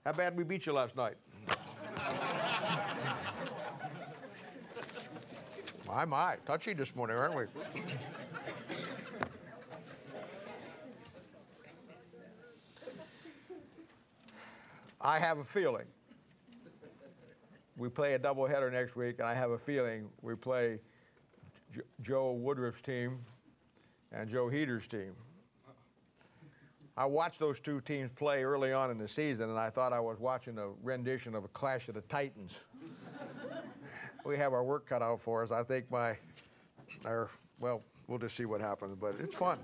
How bad we beat you last night? My, touchy this morning, aren't we? I have a feeling we play a doubleheader next week, and I have a feeling we play Joe Woodruff's team and Joe Heater's team. I watched those two teams play early on in the season, and I thought I was watching a rendition of a Clash of the Titans. We have our work cut out for us. I think well, we'll just see what happens, but it's fun.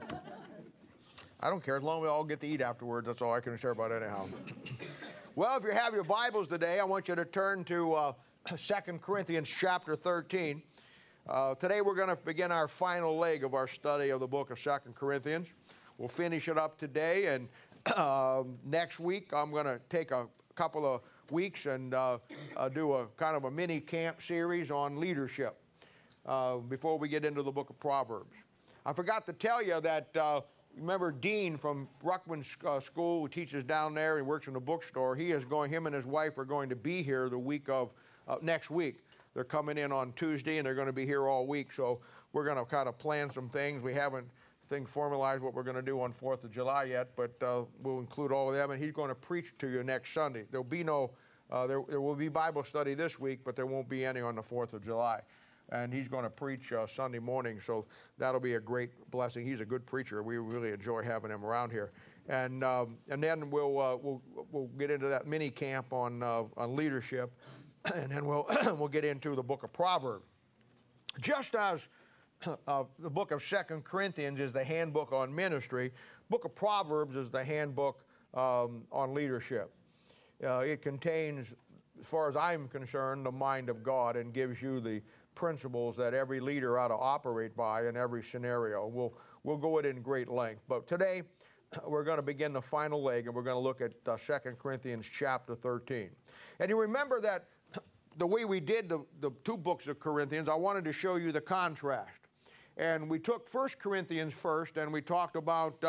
I don't care, as long as we all get to eat afterwards, that's all I can share about anyhow. Well, if you have your Bibles today, I want you to turn to 2 Corinthians chapter 13. Today we're going to begin our final leg of our study of the book of 2 Corinthians. We'll finish it up today, and next week I'm going to take a couple of weeks and do a kind of a mini camp series on leadership before we get into the book of Proverbs. I forgot to tell you that remember Dean from Ruckman School, who teaches down there and works in the bookstore. Him and his wife are going to be here the week of next week. They're coming in on Tuesday, and they're going to be here all week. So we're going to kind of plan some things. We haven't formalized what we're going to do on 4th of July yet, but we'll include all of them. And he's going to preach to you next Sunday. There'll be there will be Bible study this week, but there won't be any on the 4th of July. And he's going to preach Sunday morning, so that'll be a great blessing. He's a good preacher. We really enjoy having him around here. And then we'll get into that mini camp on leadership, and then we'll get into the book of Proverbs. Just as the book of 2 Corinthians is the handbook on ministry, book of Proverbs is the handbook on leadership. It contains, as far as I'm concerned, the mind of God, and gives you the principles that every leader ought to operate by in every scenario. We'll go it in great length. But today, we're going to begin the final leg, and we're going to look at 2 Corinthians chapter 13. And you remember that the way we did the two books of Corinthians, I wanted to show you the contrast. And we took 1 Corinthians first, and we talked about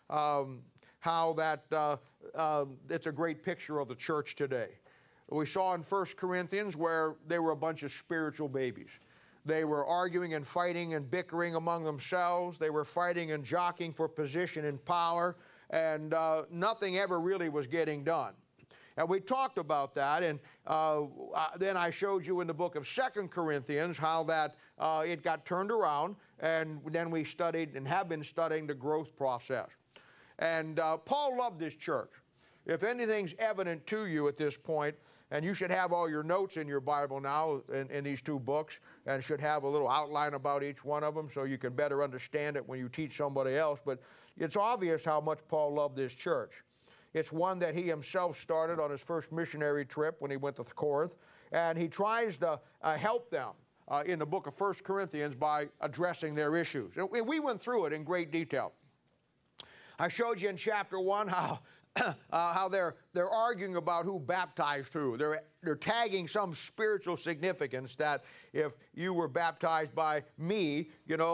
how that it's a great picture of the church today. We saw in 1 Corinthians where they were a bunch of spiritual babies. They were arguing and fighting and bickering among themselves. They were fighting and jockeying for position and power, and nothing ever really was getting done. And we talked about that, and then I showed you in the book of 2 Corinthians how that it got turned around, and then we studied and have been studying the growth process. And Paul loved this church. If anything's evident to you at this point, and you should have all your notes in your Bible now in these two books, and should have a little outline about each one of them so you can better understand it when you teach somebody else. But it's obvious how much Paul loved this church. It's one that he himself started on his first missionary trip when he went to Corinth, and he tries to help them in the book of 1 Corinthians by addressing their issues. And we went through it in great detail. I showed you in chapter 1 how they're arguing about who baptized who. They're tagging some spiritual significance that if you were baptized by me,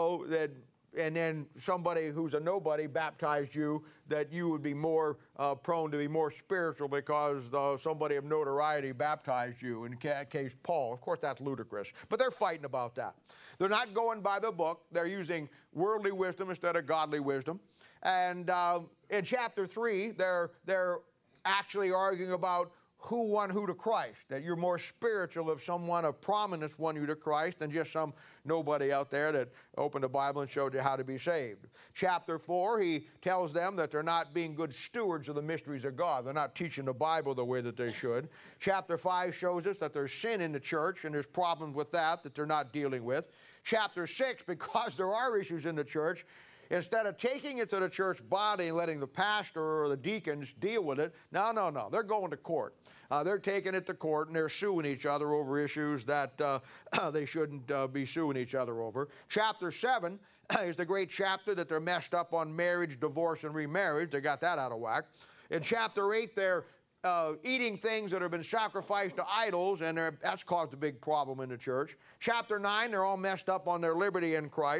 and then somebody who's a nobody baptized you, that you would be more prone to be more spiritual because somebody of notoriety baptized you, in case Paul. Of course, that's ludicrous. But they're fighting about that. They're not going by the book. They're using worldly wisdom instead of godly wisdom. And in chapter 3, they're actually arguing about who won who to Christ, that you're more spiritual if someone of prominence won you to Christ than just some nobody out there that opened the Bible and showed you how to be saved. Chapter 4, he tells them that they're not being good stewards of the mysteries of God. They're not teaching the Bible the way that they should. Chapter 5 shows us that there's sin in the church, and there's problems with that they're not dealing with. Chapter 6, because there are issues in the church, instead of taking it to the church body and letting the pastor or the deacons deal with it, no, they're going to court. They're taking it to court, and they're suing each other over issues that they shouldn't be suing each other over. Chapter 7 is the great chapter that they're messed up on marriage, divorce, and remarriage. They got that out of whack. In chapter 8, they're eating things that have been sacrificed to idols, and that's caused a big problem in the church. Chapter 9, they're all messed up on their liberty in Christ.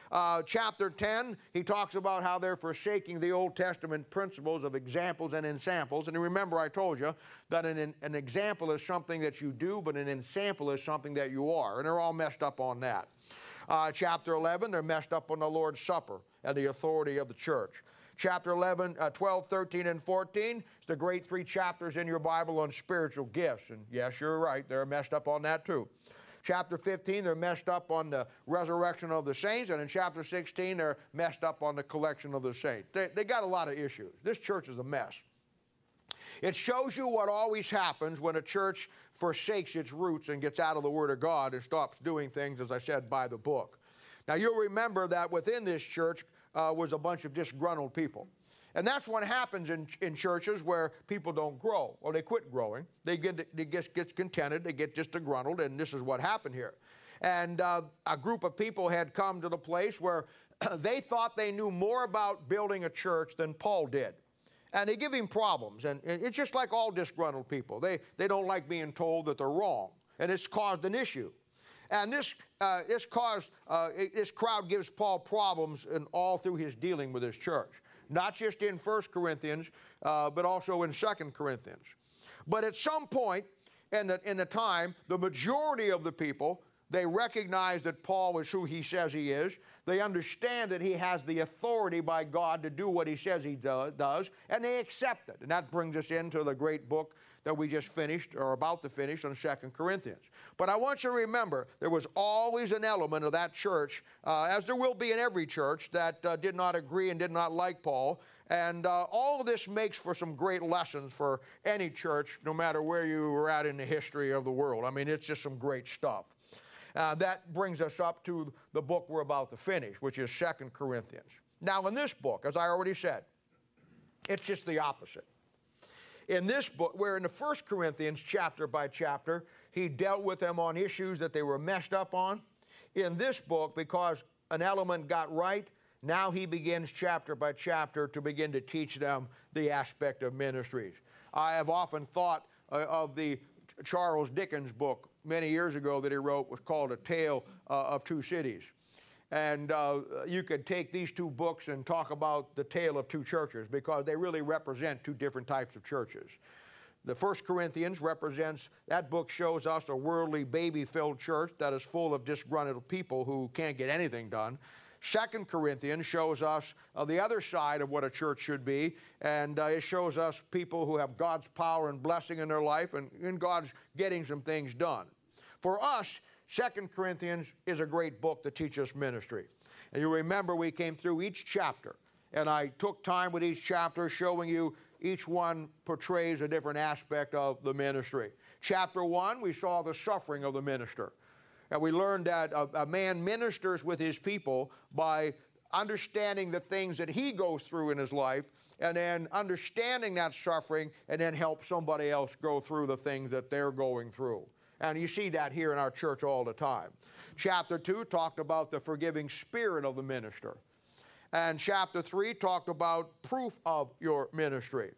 Chapter 10, he talks about how they're forsaking the Old Testament principles of examples and ensamples. And remember, I told you that an example is something that you do, but an ensample is something that you are. And they're all messed up on that. Chapter 11, they're messed up on the Lord's Supper and the authority of the church. Chapter 11, 12, 13, and 14, it's the great 3 chapters in your Bible on spiritual gifts. And yes, you're right, they're messed up on that too. Chapter 15, they're messed up on the resurrection of the saints. And in chapter 16, they're messed up on the collection of the saints. They got a lot of issues. This church is a mess. It shows you what always happens when a church forsakes its roots and gets out of the Word of God and stops doing things, as I said, by the book. Now, you'll remember that within this church was a bunch of disgruntled people. And that's what happens in churches where people don't grow, or they quit growing. They get contented, they get just disgruntled, and this is what happened here. And a group of people had come to the place where they thought they knew more about building a church than Paul did. And they give him problems, and it's just like all disgruntled people. They don't like being told that they're wrong, and it's caused an issue. And this crowd gives Paul problems all through his dealing with his church, not just in 1 Corinthians, but also in 2 Corinthians. But at some point in the time, the majority of the people, they recognize that Paul is who he says he is. They understand that he has the authority by God to do what he says he does, and they accept it. And that brings us into the great book that we just finished, or about to finish, on 2 Corinthians. But I want you to remember, there was always an element of that church, as there will be in every church, that did not agree and did not like Paul. And all of this makes for some great lessons for any church, no matter where you were at in the history of the world. I mean, it's just some great stuff. That brings us up to the book we're about to finish, which is 2 Corinthians. Now, in this book, as I already said, it's just the opposite. In this book, where in the 1 Corinthians, chapter by chapter, he dealt with them on issues that they were messed up on. In this book, because an element got right, now he begins chapter by chapter to begin to teach them the aspect of ministries. I have often thought of the Charles Dickens book many years ago that he wrote, was called A Tale of Two Cities. And you could take these two books and talk about the tale of two churches, because they really represent two different types of churches. The 1 Corinthians represents, that book shows us a worldly, baby-filled church that is full of disgruntled people who can't get anything done. 2 Corinthians shows us the other side of what a church should be, and it shows us people who have God's power and blessing in their life, and God's getting some things done. For us, 2 Corinthians is a great book to teach us ministry. And you remember we came through each chapter, and I took time with each chapter showing you each one portrays a different aspect of the ministry. Chapter 1, we saw the suffering of the minister. And we learned that a man ministers with his people by understanding the things that he goes through in his life, and then understanding that suffering, and then help somebody else go through the things that they're going through. And you see that here in our church all the time. Chapter 2 talked about the forgiving spirit of the minister. And chapter 3 talked about proof of your ministry.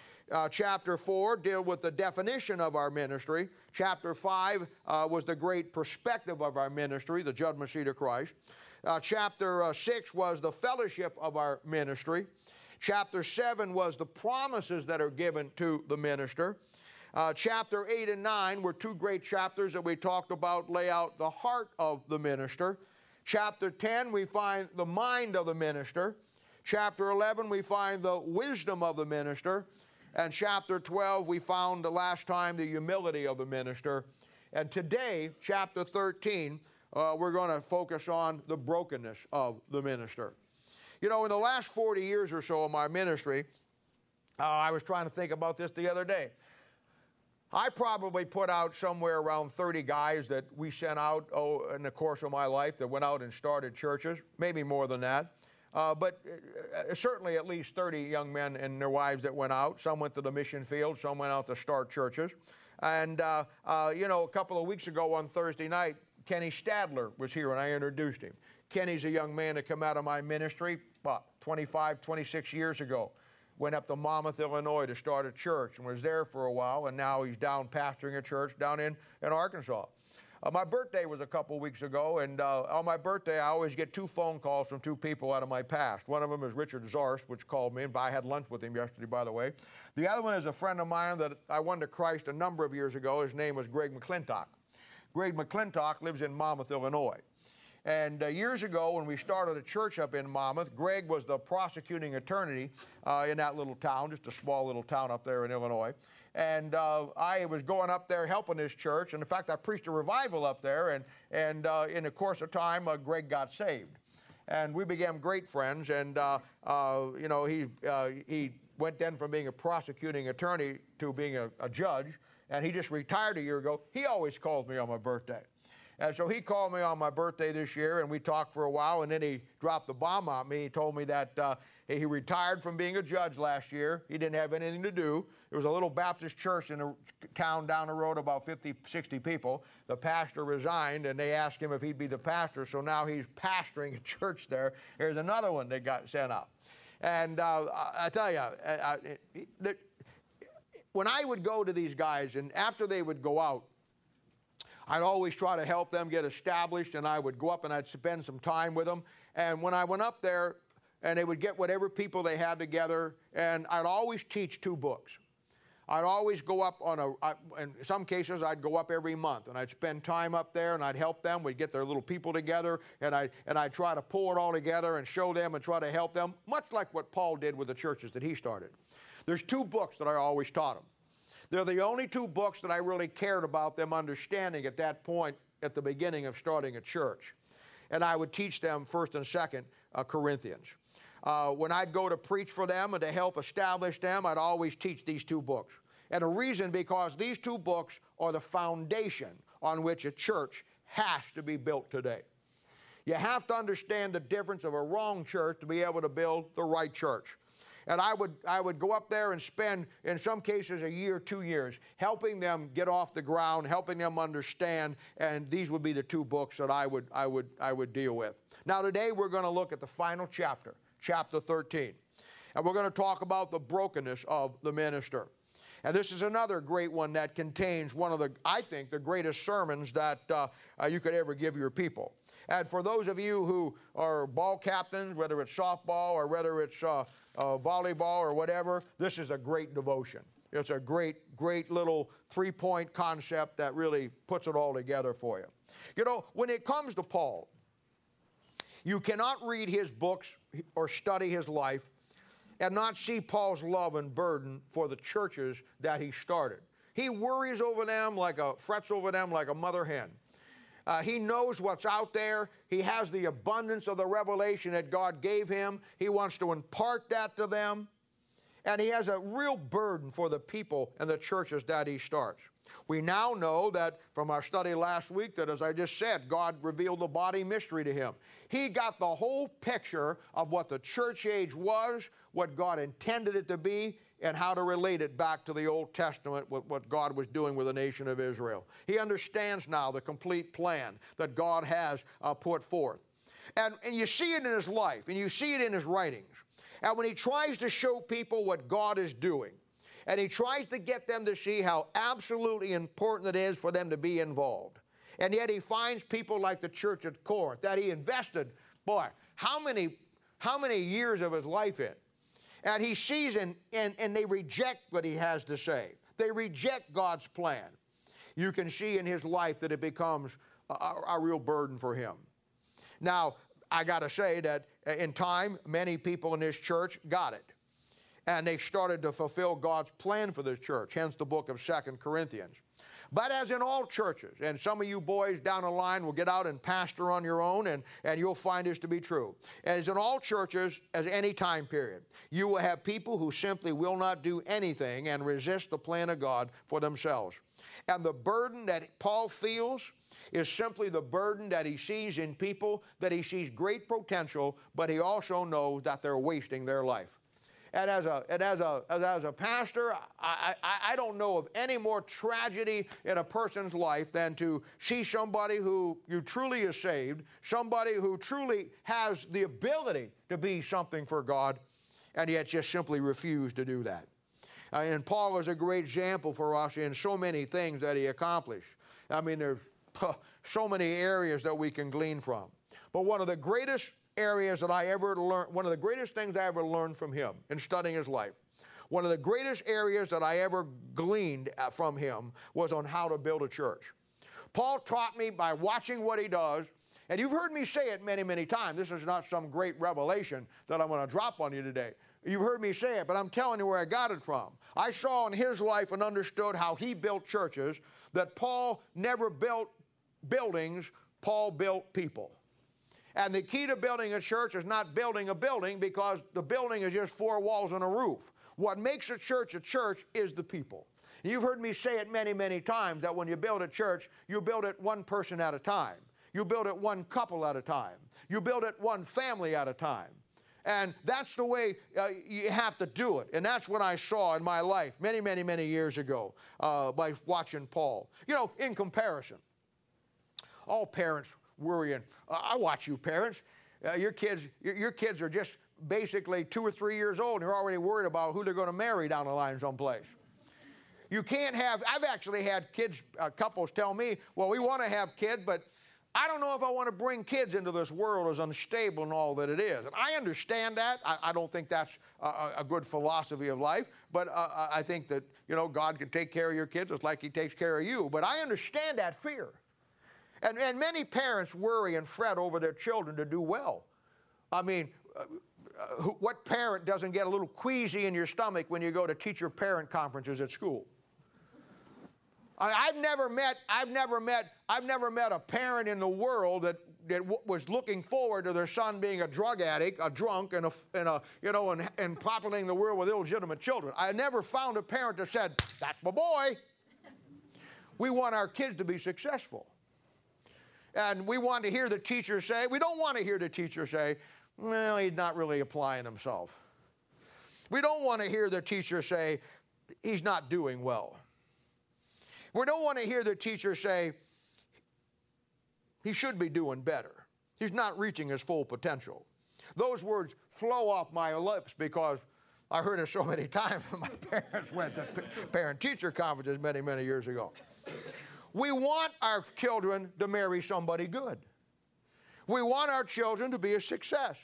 Chapter 4 dealt with the definition of our ministry. Chapter 5 was the great perspective of our ministry, the judgment seat of Christ. Chapter 6 was the fellowship of our ministry. Chapter 7 was the promises that are given to the minister. Chapter 8 and 9 were two great chapters that we talked about, lay out the heart of the minister. Chapter 10, we find the mind of the minister. Chapter 11, we find the wisdom of the minister. And chapter 12, we found the last time the humility of the minister. And today, chapter 13, we're going to focus on the brokenness of the minister. You know, in the last 40 years or so of my ministry, I was trying to think about this the other day. I probably put out somewhere around 30 guys that we sent out in the course of my life that went out and started churches, maybe more than that. But certainly at least 30 young men and their wives that went out. Some went to the mission field, some went out to start churches. And, you know, a couple of weeks ago on Thursday night, Kenny Stadler was here and I introduced him. Kenny's a young man that came out of my ministry about 25, 26 years ago. Went up to Monmouth, Illinois to start a church and was there for a while, and now he's down pastoring a church down in Arkansas. My birthday was a couple weeks ago, and on my birthday, I always get 2 phone calls from 2 people out of my past. One of them is Richard Zorst, which called me, and I had lunch with him yesterday, by the way. The other one is a friend of mine that I won to Christ a number of years ago. His name was Greg McClintock. Greg McClintock lives in Monmouth, Illinois. And years ago, when we started a church up in Monmouth, Greg was the prosecuting attorney in that little town, just a small little town up there in Illinois. And I was going up there helping his church. And in fact, I preached a revival up there. And in the course of time, Greg got saved. And we became great friends. And, you know, he went then from being a prosecuting attorney to being a judge. And he just retired a year ago. He always calls me on my birthday. And so he called me on my birthday this year, and we talked for a while, and then he dropped the bomb on me. He told me that he retired from being a judge last year. He didn't have anything to do. There was a little Baptist church in a town down the road, about 50, 60 people. The pastor resigned, and they asked him if he'd be the pastor, so now he's pastoring a church there. Here's another one that got sent out. And I tell you, when I would go to these guys, and after they would go out, I'd always try to help them get established, and I would go up and I'd spend some time with them. And when I went up there, and they would get whatever people they had together, and I'd always teach 2 books. I'd always go up in some cases, I'd go up every month, and I'd spend time up there, and I'd help them. We'd get their little people together, and I'd try to pull it all together and show them and try to help them, much like what Paul did with the churches that he started. There's 2 books that I always taught them. They're the only 2 books that I really cared about them understanding at that point at the beginning of starting a church. And I would teach them 1st and 2nd Corinthians. When I'd go to preach for them and to help establish them, I'd always teach these 2 books. And the reason, because these 2 books are the foundation on which a church has to be built today. You have to understand the difference of a wrong church to be able to build the right church. And I would go up there and spend, in some cases, a year, 2 years, helping them get off the ground, helping them understand, and these would be the 2 books that I would deal with. Now today we're going to look at the final chapter, chapter 13. And we're going to talk about the brokenness of the minister. And this is another great one that contains one of the, I think, the greatest sermons that you could ever give your people. And for those of you who are ball captains, whether it's softball or whether it's volleyball or whatever, this is a great devotion. It's a great, great little 3-point concept that really puts it all together for you. You know, when it comes to Paul, you cannot read his books or study his life and not see Paul's love and burden for the churches that he started. He worries over them frets over them like a mother hen. He knows what's out there. He has the abundance of the revelation that God gave him. He wants to impart that to them. And he has a real burden for the people and the churches that he starts. We now know that from our study last week that, as I just said, God revealed the body mystery to him. He got the whole picture of what the church age was, what God intended it to be, and how to relate it back to the Old Testament with what God was doing with the nation of Israel. He understands now the complete plan that God has put forth. And you see it in his life, and you see it in his writings. And when he tries to show people what God is doing, and he tries to get them to see how absolutely important it is for them to be involved, and yet he finds people like the church at Corinth that he invested, boy, how many years of his life in. And he sees and they reject what he has to say. They reject God's plan. You can see in his life that it becomes a real burden for him. Now, I got to say that in time, many people in this church got it. And they started to fulfill God's plan for this church, hence the book of 2 Corinthians. But as in all churches, and some of you boys down the line will get out and pastor on your own, and you'll find this to be true. As in all churches, as any time period, you will have people who simply will not do anything and resist the plan of God for themselves. And the burden that Paul feels is simply the burden that he sees in people, that he sees great potential, but he also knows that they're wasting their life. And as a pastor, I don't know of any more tragedy in a person's life than to see somebody who you truly is saved, somebody who truly has the ability to be something for God, and yet just simply refuse to do that. And Paul is a great example for us in so many things that he accomplished. I mean, there's So many areas that we can glean from. But one of the greatest areas that I ever learned, one of the greatest things I ever learned from him in studying his life, one of the greatest areas that I ever gleaned from him was on how to build a church. Paul taught me by watching what he does, and you've heard me say it many, many times. This is not some great revelation that I'm going to drop on you today. You've heard me say it, but I'm telling you where I got it from. I saw in his life and understood how he built churches, that Paul never built buildings, Paul built people. And the key to building a church is not building a building, because the building is just four walls and a roof. What makes a church is the people. You've heard me say it many, many times that when you build a church, you build it one person at a time. You build it one couple at a time. You build it one family at a time. And that's the way you have to do it. And that's what I saw in my life many, many, many years ago by watching Paul. You know, in comparison, all parents worrying. I watch you parents. Your kids are just basically 2 or 3 years old, and you're already worried about who they're going to marry down the line someplace. You can't have, I've actually had kids, couples tell me, well, we want to have kids, but I don't know if I want to bring kids into this world as unstable and all that it is. And I understand that. I don't think that's a good philosophy of life, but I think that, you know, God can take care of your kids just like he takes care of you. But I understand that fear. And many parents worry and fret over their children to do well. I mean, what parent doesn't get a little queasy in your stomach when you go to teacher-parent conferences at school? I've never met a parent in the world that was looking forward to their son being a drug addict, a drunk, and populating the world with illegitimate children. I never found a parent that said, "That's my boy." We want our kids to be successful. And we want to hear the teacher say, we don't want to hear the teacher say, "Well, he's not really applying himself." We don't want to hear the teacher say, "He's not doing well." We don't want to hear the teacher say, "He should be doing better. He's not reaching his full potential." Those words flow off my lips because I heard it so many times when my parents went to parent-teacher conferences many, many years ago. We want our children to marry somebody good. We want our children to be a success.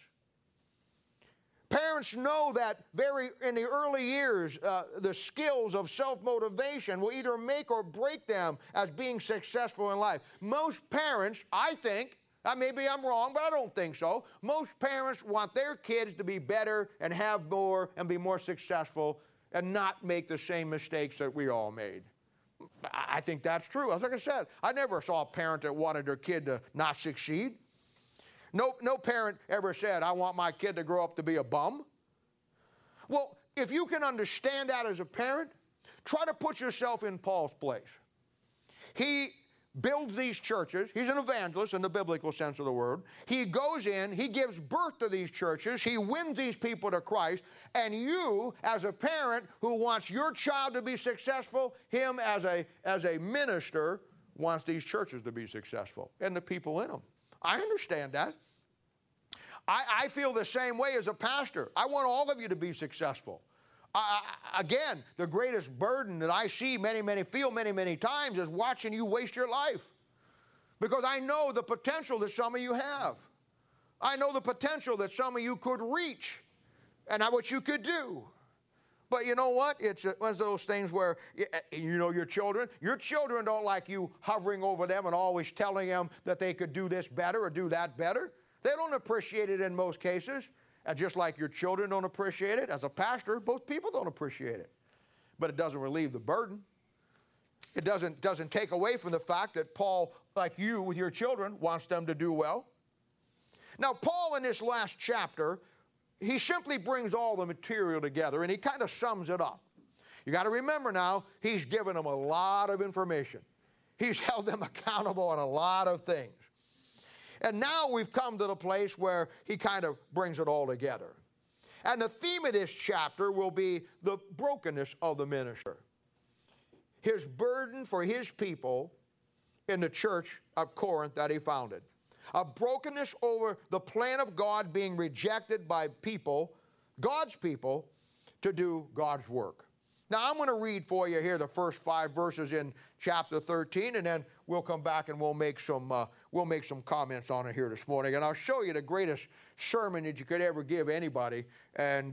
Parents know that in the early years, the skills of self-motivation will either make or break them as being successful in life. Most parents, I think, maybe I'm wrong, but I don't think so, most parents want their kids to be better and have more and be more successful and not make the same mistakes that we all made. I think that's true. As like I said, I never saw a parent that wanted their kid to not succeed. No parent ever said, "I want my kid to grow up to be a bum." Well, if you can understand that as a parent, try to put yourself in Paul's place. He builds these churches. He's an evangelist in the biblical sense of the word. He goes in, he gives birth to these churches, he wins these people to Christ, and you, as a parent who wants your child to be successful, him as a minister wants these churches to be successful and the people in them. I understand that. I feel the same way as a pastor. I want all of you to be successful. Again, the greatest burden that I see many times is watching you waste your life. Because I know the potential that some of you have. I know the potential that some of you could reach and what you could do. But you know what? It's one of those things where, you know, your children don't like you hovering over them and always telling them that they could do this better or do that better. They don't appreciate it in most cases. And just like your children don't appreciate it, as a pastor, most people don't appreciate it. But it doesn't relieve the burden. It doesn't take away from the fact that Paul, like you with your children, wants them to do well. Now, Paul in this last chapter, he simply brings all the material together and he kind of sums it up. You got to remember now, he's given them a lot of information. He's held them accountable on a lot of things. And now we've come to the place where he kind of brings it all together. And the theme of this chapter will be the brokenness of the minister. His burden for his people in the church of Corinth that he founded. A brokenness over the plan of God being rejected by people, God's people, to do God's work. Now, I'm going to read for you here the first 5 verses in chapter 13, and then we'll come back and we'll make some comments on it here this morning. And I'll show you the greatest sermon that you could ever give anybody, and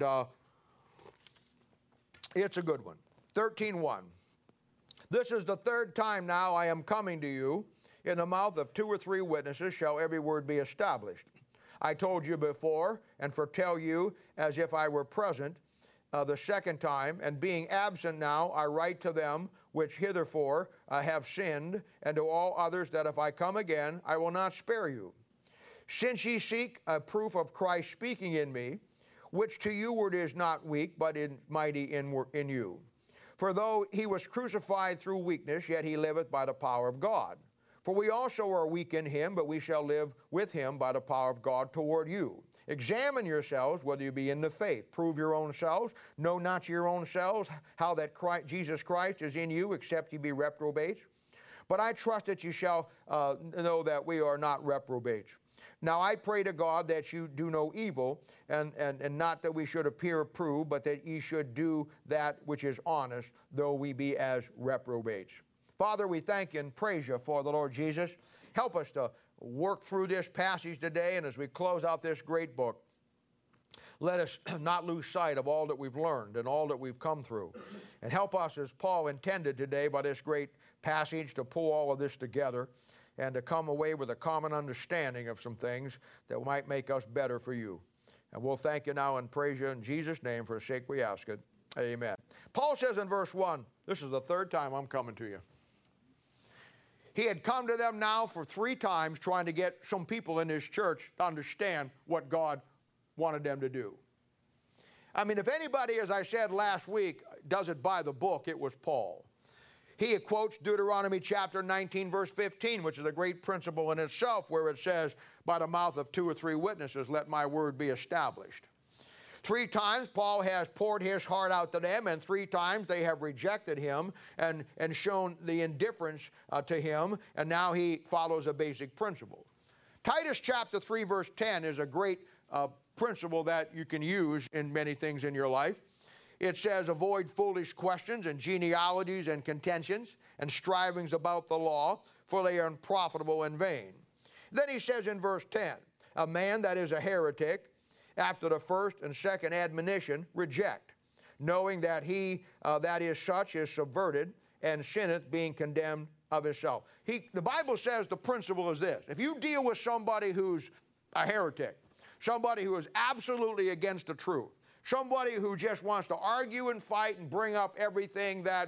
it's a good one. 13:1. This is the 3rd time now I am coming to you. In the mouth of 2 or 3 witnesses shall every word be established. I told you before, and foretell you as if I were present, the 2nd time, and being absent now, I write to them which hitherfore have sinned, and to all others that if I come again, I will not spare you. Since ye seek a proof of Christ speaking in me, which to you word is not weak, but mighty in you. For though he was crucified through weakness, yet he liveth by the power of God. For we also are weak in him, but we shall live with him by the power of God toward you. Examine yourselves whether you be in the faith. Prove your own selves. Know not your own selves how that Jesus Christ is in you, except ye be reprobates. But I trust that you shall know that we are not reprobates. Now I pray to God that you do no evil, and not that we should appear approved, but that ye should do that which is honest, though we be as reprobates. Father, we thank you and praise you for the Lord Jesus. Help us to work through this passage today, and as we close out this great book, let us not lose sight of all that we've learned and all that we've come through. And help us, as Paul intended today by this great passage, to pull all of this together and to come away with a common understanding of some things that might make us better for you. And we'll thank you now and praise you in Jesus' name. For the sake we ask it. Amen. Paul says in verse 1, this is the 3rd time I'm coming to you. He had come to them now for 3 times trying to get some people in his church to understand what God wanted them to do. I mean, if anybody, as I said last week, does it by the book, it was Paul. He quotes Deuteronomy chapter 19, verse 15, which is a great principle in itself, where it says, by the mouth of 2 or 3 witnesses, let my word be established. 3 times Paul has poured his heart out to them, and 3 times they have rejected him and shown the indifference to him, and now he follows a basic principle. Titus chapter 3, verse 10 is a great principle that you can use in many things in your life. It says, avoid foolish questions and genealogies and contentions and strivings about the law, for they are unprofitable and vain. Then he says in verse 10, a man that is a heretic, after the first and second admonition, reject, knowing that he that is such is subverted and sinneth, being condemned of himself. The Bible says the principle is this. If you deal with somebody who's a heretic, somebody who is absolutely against the truth, somebody who just wants to argue and fight and bring up everything that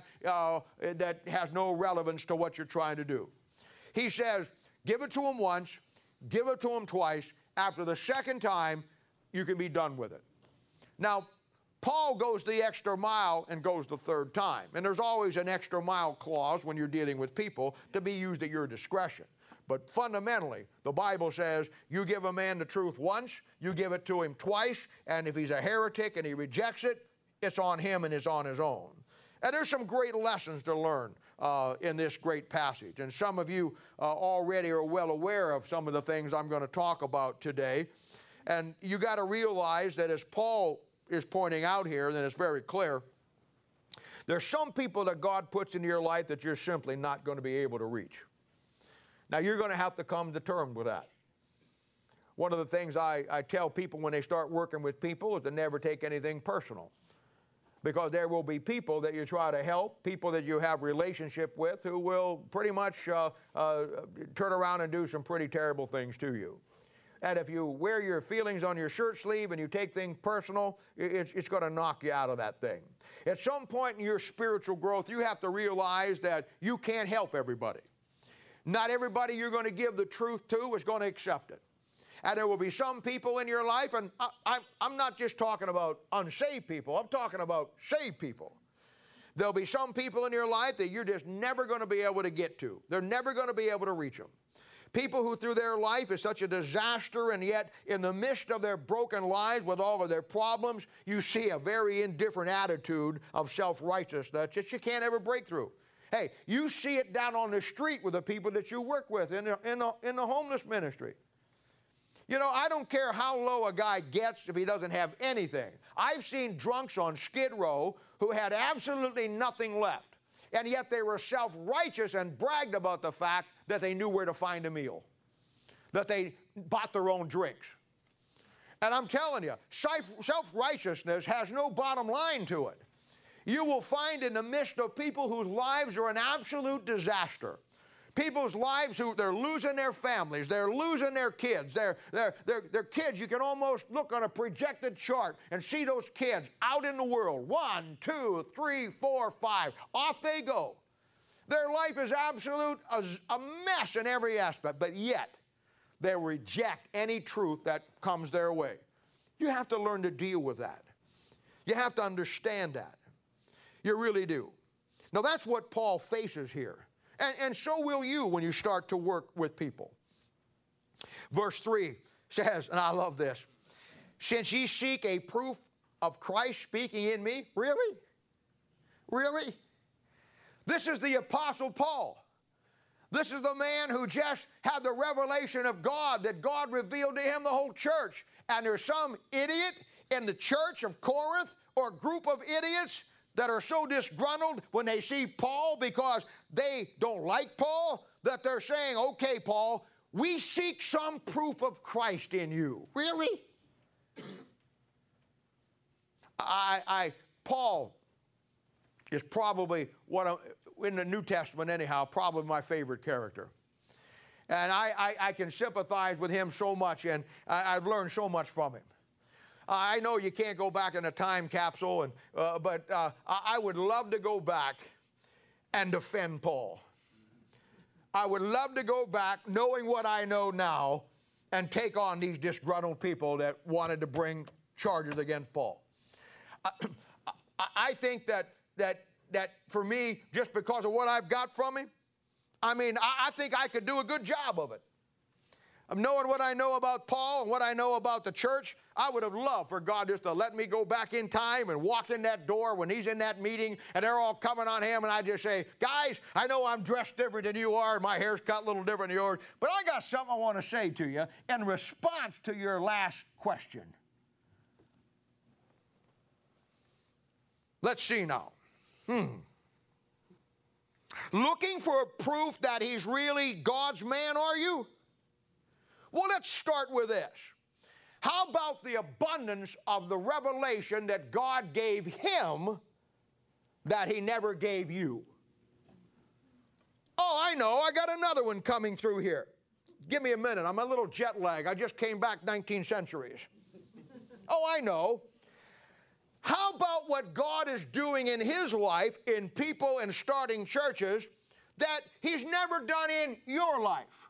has no relevance to what you're trying to do, he says, give it to him once, give it to him twice. After the 2nd time, you can be done with it. Now, Paul goes the extra mile and goes the 3rd time. And there's always an extra mile clause when you're dealing with people to be used at your discretion. But fundamentally, the Bible says you give a man the truth once, you give it to him twice, and if he's a heretic and he rejects it, it's on him and it's on his own. And there's some great lessons to learn in this great passage. And some of you already are well aware of some of the things I'm going to talk about today. And you got to realize that as Paul is pointing out here, and it's very clear, there's some people that God puts into your life that you're simply not going to be able to reach. Now, you're going to have to come to terms with that. One of the things I tell people when they start working with people is to never take anything personal. Because there will be people that you try to help, people that you have relationship with, who will pretty much turn around and do some pretty terrible things to you. And if you wear your feelings on your shirt sleeve and you take things personal, it's going to knock you out of that thing. At some point in your spiritual growth, you have to realize that you can't help everybody. Not everybody you're going to give the truth to is going to accept it. And there will be some people in your life, and I'm not just talking about unsaved people, I'm talking about saved people. There'll be some people in your life that you're just never going to be able to get to. They're never going to be able to reach them. People who through their life is such a disaster, and yet in the midst of their broken lives with all of their problems, you see a very indifferent attitude of self-righteousness that you can't ever break through. Hey, you see it down on the street with the people that you work with in the homeless ministry. You know, I don't care how low a guy gets if he doesn't have anything. I've seen drunks on Skid Row who had absolutely nothing left, and yet they were self-righteous and bragged about the fact that they knew where to find a meal, that they bought their own drinks. And I'm telling you, self-righteousness has no bottom line to it. You will find in the midst of people whose lives are an absolute disaster, people's lives who they're losing their families, they're losing their kids, their kids, you can almost look on a projected chart and see those kids out in the world. 1, 2, 3, 4, 5, off they go. Their life is absolute a mess in every aspect, but yet they reject any truth that comes their way. You have to learn to deal with that. You have to understand that. You really do. Now that's what Paul faces here. And so will you when you start to work with people. Verse 3 says, and I love this, since ye seek a proof of Christ speaking in me. Really? Really? This is the Apostle Paul. This is the man who just had the revelation of God, that God revealed to him the whole church. And there's some idiot in the church of Corinth, or a group of idiots that are so disgruntled when they see Paul because they don't like Paul, that they're saying, okay, Paul, we seek some proof of Christ in you. Really? Paul is probably one of, in the New Testament anyhow, probably my favorite character. And I can sympathize with him so much, and I've learned so much from him. I know you can't go back in a time capsule, but I would love to go back and defend Paul. I would love to go back, knowing what I know now, and take on these disgruntled people that wanted to bring charges against Paul. I think that for me, just because of what I've got from him, I mean, I think I could do a good job of it. Of knowing what I know about Paul and what I know about the church, I would have loved for God just to let me go back in time and walk in that door when he's in that meeting and they're all coming on him, and I just say, guys, I know I'm dressed different than you are, and my hair's cut a little different than yours, but I got something I want to say to you in response to your last question. Let's see now. Looking for a proof that he's really God's man, are you? Well, let's start with this. How about the abundance of the revelation that God gave him that he never gave you? Oh, I know. I got another one coming through here. Give me a minute. I'm a little jet lag. I just came back 19 centuries. Oh, I know. How about what God is doing in his life, in people and starting churches, that he's never done in your life?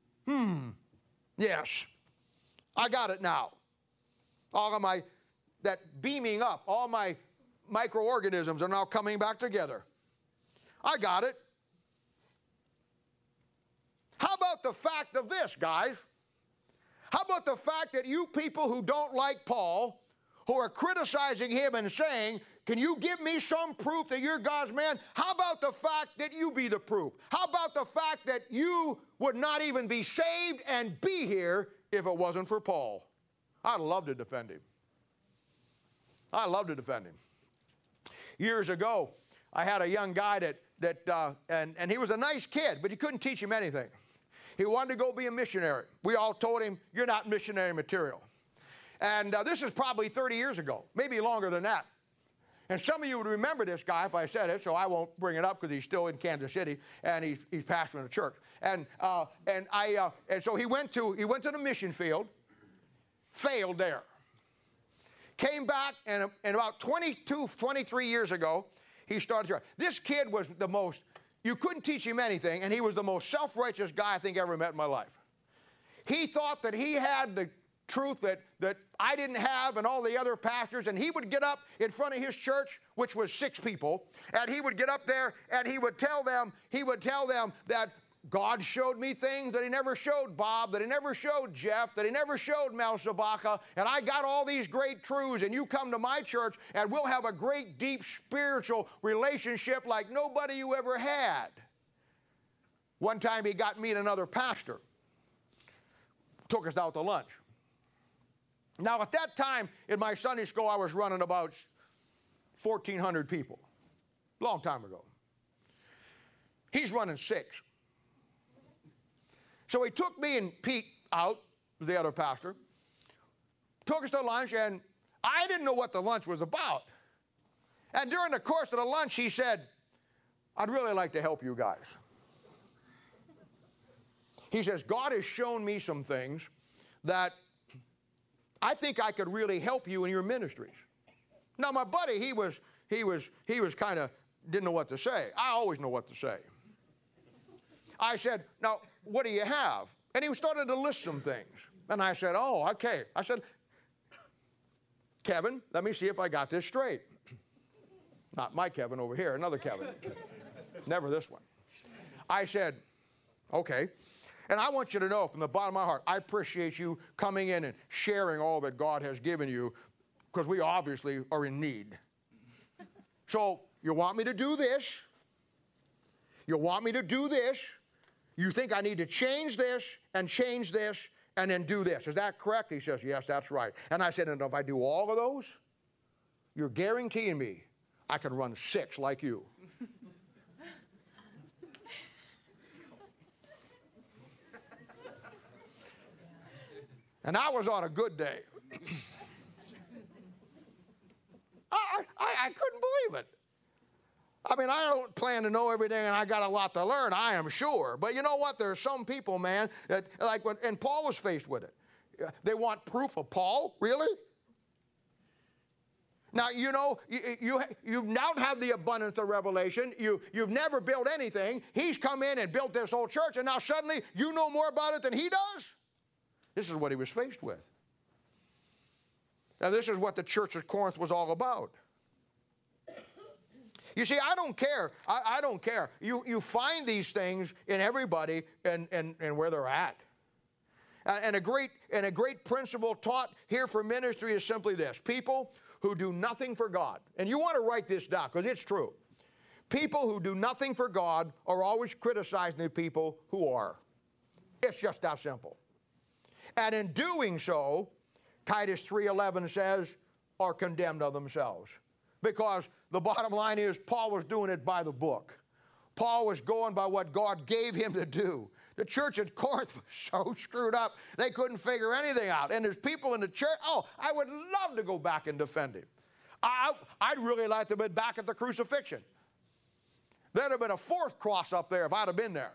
Yes, I got it now. All of that beaming up, all my microorganisms are now coming back together. I got it. How about the fact of this, guys? How about the fact that you people who don't like Paul, who are criticizing him and saying, can you give me some proof that you're God's man? How about the fact that you be the proof? How about the fact that you would not even be saved and be here if it wasn't for Paul? I'd love to defend him. I'd love to defend him. Years ago, I had a young guy and he was a nice kid, but you couldn't teach him anything. He wanted to go be a missionary. We all told him, you're not missionary material. And this is probably 30 years ago, maybe longer than that. And some of you would remember this guy if I said it, so I won't bring it up because he's still in Kansas City and he's pastoring a church. And so he went to the mission field, failed there, came back, and about 22, 23 years ago, he started church. This kid was the most, you couldn't teach him anything, and he was the most self-righteous guy I think I ever met in my life. He thought that he had the truth that I didn't have and all the other pastors, and he would get up in front of his church, which was 6 people, and he would get up there and he would tell them that God showed me things that he never showed Bob, that he never showed Jeff, that he never showed Mel Sabaka, and I got all these great truths, and you come to my church and we'll have a great deep spiritual relationship like nobody you ever had. One time he got me and another pastor. took us out to lunch. Now, at that time, in my Sunday school, I was running about 1,400 people. Long time ago. He's running 6. So he took me and Pete out, the other pastor, took us to lunch, and I didn't know what the lunch was about. And during the course of the lunch, he said, I'd really like to help you guys. He says, God has shown me some things that I think I could really help you in your ministries. Now, my buddy, he was kind of, didn't know what to say. I always know what to say. I said, now, what do you have? And he started to list some things. And I said, oh, okay. I said, Kevin, let me see if I got this straight. Not my Kevin over here, another Kevin. Never this one. I said, okay. And I want you to know from the bottom of my heart, I appreciate you coming in and sharing all that God has given you, because we obviously are in need. So you want me to do this? You want me to do this? You think I need to change this and then do this. Is that correct? He says, yes, that's right. And I said, and if I do all of those, you're guaranteeing me I can run 6 like you. And I was on a good day. I couldn't believe it. I mean, I don't plan to know everything, and I got a lot to learn, I am sure. But you know what? There are some people, man, that like when, and Paul was faced with it. They want proof of Paul? Really? Now, you know, you now have the abundance of revelation. You've never built anything. He's come in and built this whole church, and now suddenly you know more about it than he does? This is what he was faced with. Now, this is what the church at Corinth was all about. You see, I don't care. I don't care. You find these things in everybody and where they're at. And a great principle taught here for ministry is simply this. People who do nothing for God. And you want to write this down because it's true. People who do nothing for God are always criticizing the people who are. It's just that simple. And in doing so, Titus 3:11 says, are condemned of themselves. Because the bottom line is Paul was doing it by the book. Paul was going by what God gave him to do. The church at Corinth was so screwed up, they couldn't figure anything out. And there's people in the church, oh, I would love to go back and defend him. I'd really like to have been back at the crucifixion. There'd have been a 4th cross up there if I'd have been there.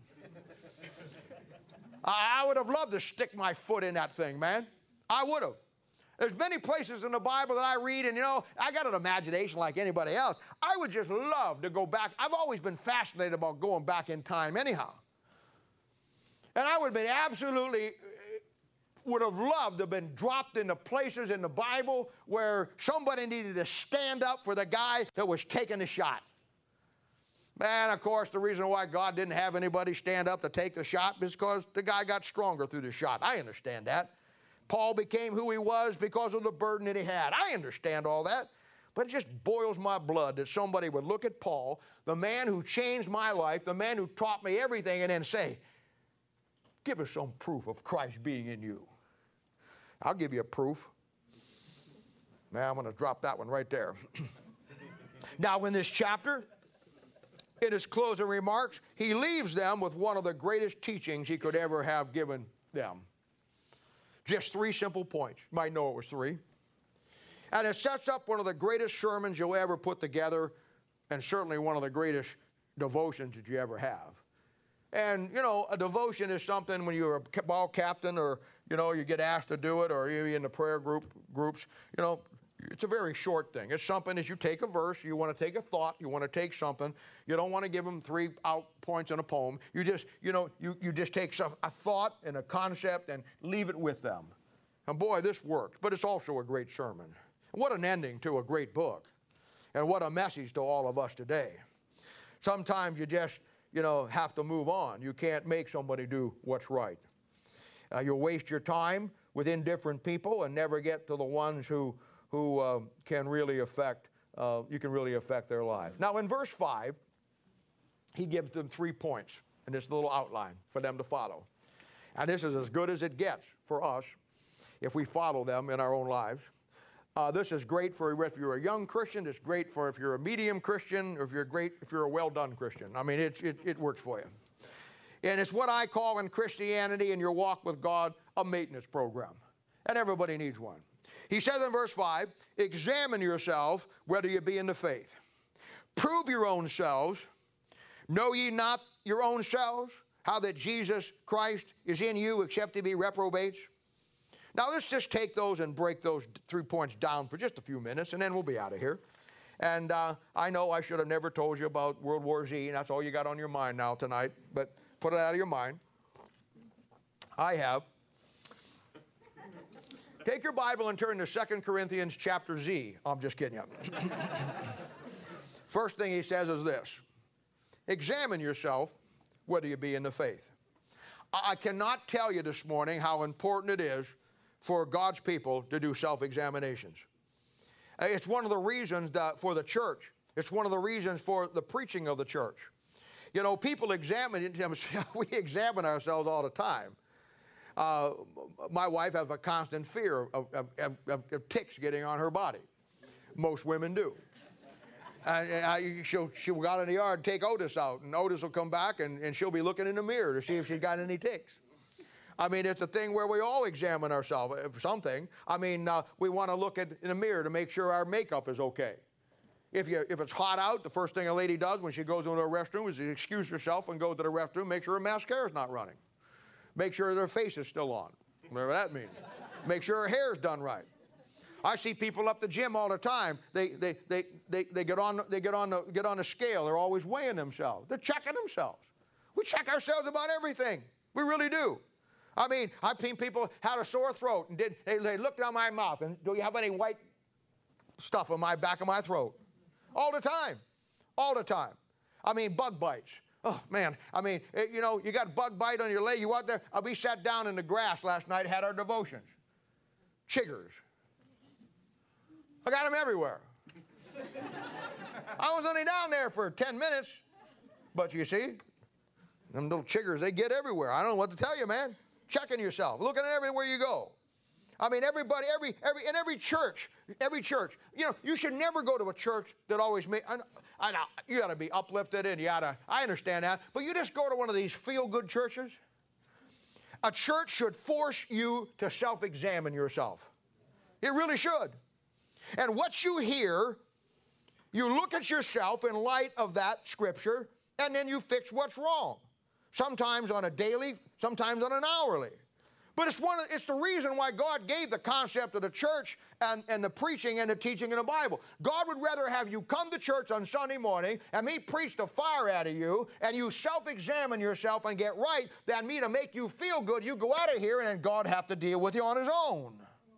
I would have loved to stick my foot in that thing, man. I would have. There's many places in the Bible that I read, and you know, I got an imagination like anybody else. I would just love to go back. I've always been fascinated about going back in time anyhow. And I would have been absolutely, would have loved to have been dropped into places in the Bible where somebody needed to stand up for the guy that was taking the shot. And of course, the reason why God didn't have anybody stand up to take the shot is because the guy got stronger through the shot. I understand that. Paul became who he was because of the burden that he had. I understand all that. But it just boils my blood that somebody would look at Paul, the man who changed my life, the man who taught me everything, and then say, give us some proof of Christ being in you. I'll give you a proof. Now I'm going to drop that one right there. Now in this chapter, in his closing remarks, he leaves them with one of the greatest teachings he could ever have given them. Just 3 simple points. You might know it was 3. And it sets up one of the greatest sermons you'll ever put together, and certainly one of the greatest devotions that you ever have. And, you know, a devotion is something when you're a ball captain or, you know, you get asked to do it, or you're in the prayer groups, you know, it's a very short thing. It's something that you take a verse, you want to take a thought, you want to take something. You don't want to give them 3 out points in a poem. You just, you know, you just take a thought and a concept and leave it with them. And boy, this worked. But it's also a great sermon. What an ending to a great book. And what a message to all of us today. Sometimes you just, you know, have to move on. You can't make somebody do what's right. You'll waste your time with indifferent people and never get to the ones who can really affect, you can really affect their lives. Now in verse 5, he gives them 3 points in this little outline for them to follow. and this is as good as it gets for us if we follow them in our own lives. This is great for if you're a young Christian. It's great for if you're a medium Christian, or if you're a well-done Christian. I mean, it works for you. And it's what I call in Christianity and your walk with God a maintenance program. And everybody needs one. He says in verse 5, examine yourself whether you be in the faith. Prove your own selves. Know ye not your own selves, how that Jesus Christ is in you, except he be reprobates? Now let's just take those and break those 3 points down for just a few minutes, and then we'll be out of here. And I know I should have never told you about World War Z, and that's all you got on your mind now tonight, but put it out of your mind. I have. Take your Bible and turn to 2 Corinthians chapter Z. I'm just kidding you. First thing he says is this. Examine yourself whether you be in the faith. I cannot tell you this morning how important it is for God's people to do self-examinations. It's one of the reasons for the church. It's one of the reasons for the preaching of the church. You know, people examine themselves. We examine ourselves all the time. My wife has a constant fear of ticks getting on her body. Most women do. She'll go out in the yard and take Otis out, and Otis will come back, and she'll be looking in the mirror to see if she's got any ticks. I mean, it's a thing where we all examine ourselves for something. I mean, we want to look in the mirror to make sure our makeup is okay. If it's hot out, the first thing a lady does when she goes into a restroom is to excuse herself and go to the restroom, make sure her mascara's not running. Make sure her face is still on, whatever that means. Make sure her hair's done right. I see people up the gym all the time. They get on the scale. They're always weighing themselves. They're checking themselves. We check ourselves about everything. We really do. I mean, I've seen people had a sore throat and they looked down my mouth and do you have any white stuff on my back of my throat? All the time. All the time. I mean, bug bites. Oh, man. I mean, you know, you got bug bite on your leg. You out there. We sat down in the grass last night, had our devotions. Chiggers. I got them everywhere. I was only down there for 10 minutes. But you see, them little chiggers, they get everywhere. I don't know what to tell you, man. Checking yourself, looking at everywhere you go. I mean, everybody, in every church, you know, you should never go to a church that always I know, you got to be uplifted and I understand that, but you just go to one of these feel-good churches. A church should force you to self-examine yourself. It really should. And what you hear, you look at yourself in light of that scripture, and then you fix what's wrong. Sometimes on a daily, sometimes on an hourly. But it's the reason why God gave the concept of the church and the preaching and the teaching in the Bible. God would rather have you come to church on Sunday morning and me preach the fire out of you and you self-examine yourself and get right than me to make you feel good. You go out of here and then God have to deal with you on his own.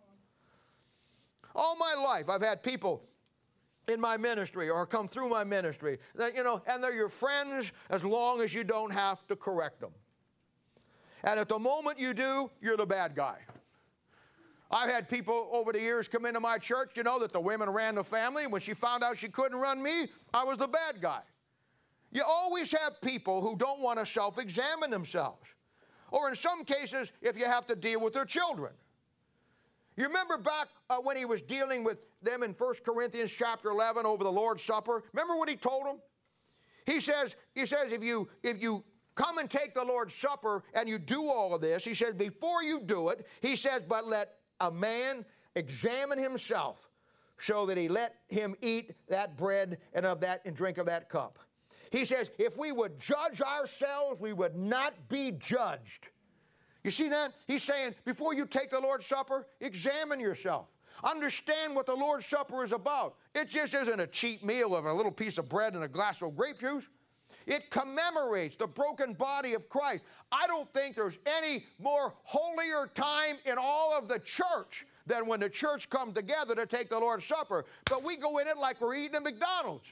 All my life I've had people in my ministry or come through my ministry that, you know, and they're your friends as long as you don't have to correct them. And at the moment you do, you're the bad guy. I've had people over the years come into my church, you know, that the women ran the family, and when she found out she couldn't run me, I was the bad guy. You always have people who don't want to self-examine themselves. Or in some cases, if you have to deal with their children. You remember back when he was dealing with them in 1 Corinthians chapter 11 over the Lord's Supper? Remember what he told them? He says if you come and take the Lord's Supper and you do all of this, he says, before you do it, he says, but let a man examine himself so that he let him eat that bread and drink of that cup. He says, if we would judge ourselves, we would not be judged. You see that? He's saying, before you take the Lord's Supper, examine yourself. Understand what the Lord's Supper is about. It just isn't a cheap meal of a little piece of bread and a glass of grape juice. It commemorates the broken body of Christ. I don't think there's any more holier time in all of the church than when the church comes together to take the Lord's Supper. But we go in it like we're eating at McDonald's.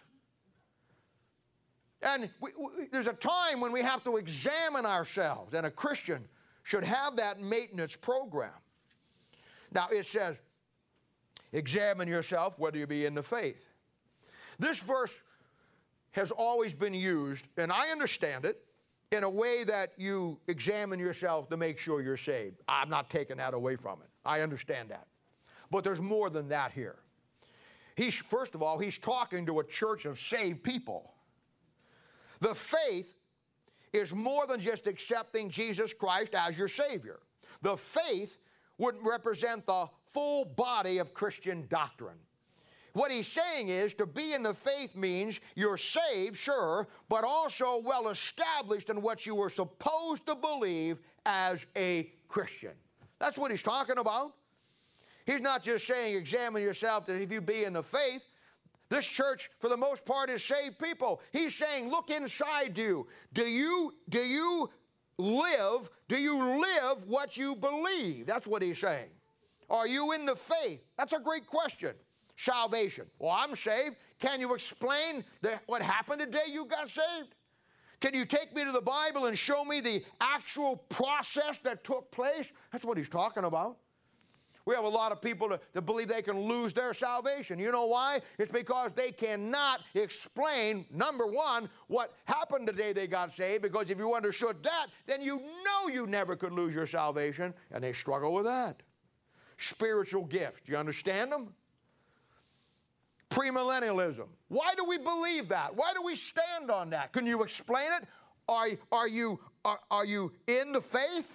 And there's a time when we have to examine ourselves, and a Christian should have that maintenance program. Now it says, examine yourself whether you be in the faith. This verse has always been used, and I understand it, in a way that you examine yourself to make sure you're saved. I'm not taking that away from it. I understand that. But there's more than that here. First of all, he's talking to a church of saved people. The faith is more than just accepting Jesus Christ as your Savior. The faith would represent the full body of Christian doctrine. What he's saying is to be in the faith means you're saved, sure, but also well established in what you were supposed to believe as a Christian. That's what he's talking about. He's not just saying examine yourself to if you be in the faith. This church, for the most part, is saved people. He's saying, look inside you. Do you live what you believe? That's what he's saying. Are you in the faith? That's a great question. Salvation. Well, I'm saved. Can you explain what happened the day you got saved? Can you take me to the Bible and show me the actual process that took place? That's what he's talking about. We have a lot of people that believe they can lose their salvation. You know why? It's because they cannot explain, number one, what happened the day they got saved, because if you understood that, then you know you never could lose your salvation, and they struggle with that. Spiritual gifts. Do you understand them? Premillennialism. Why do we believe that? Why do we stand on that? Can you explain it? Are you in the faith?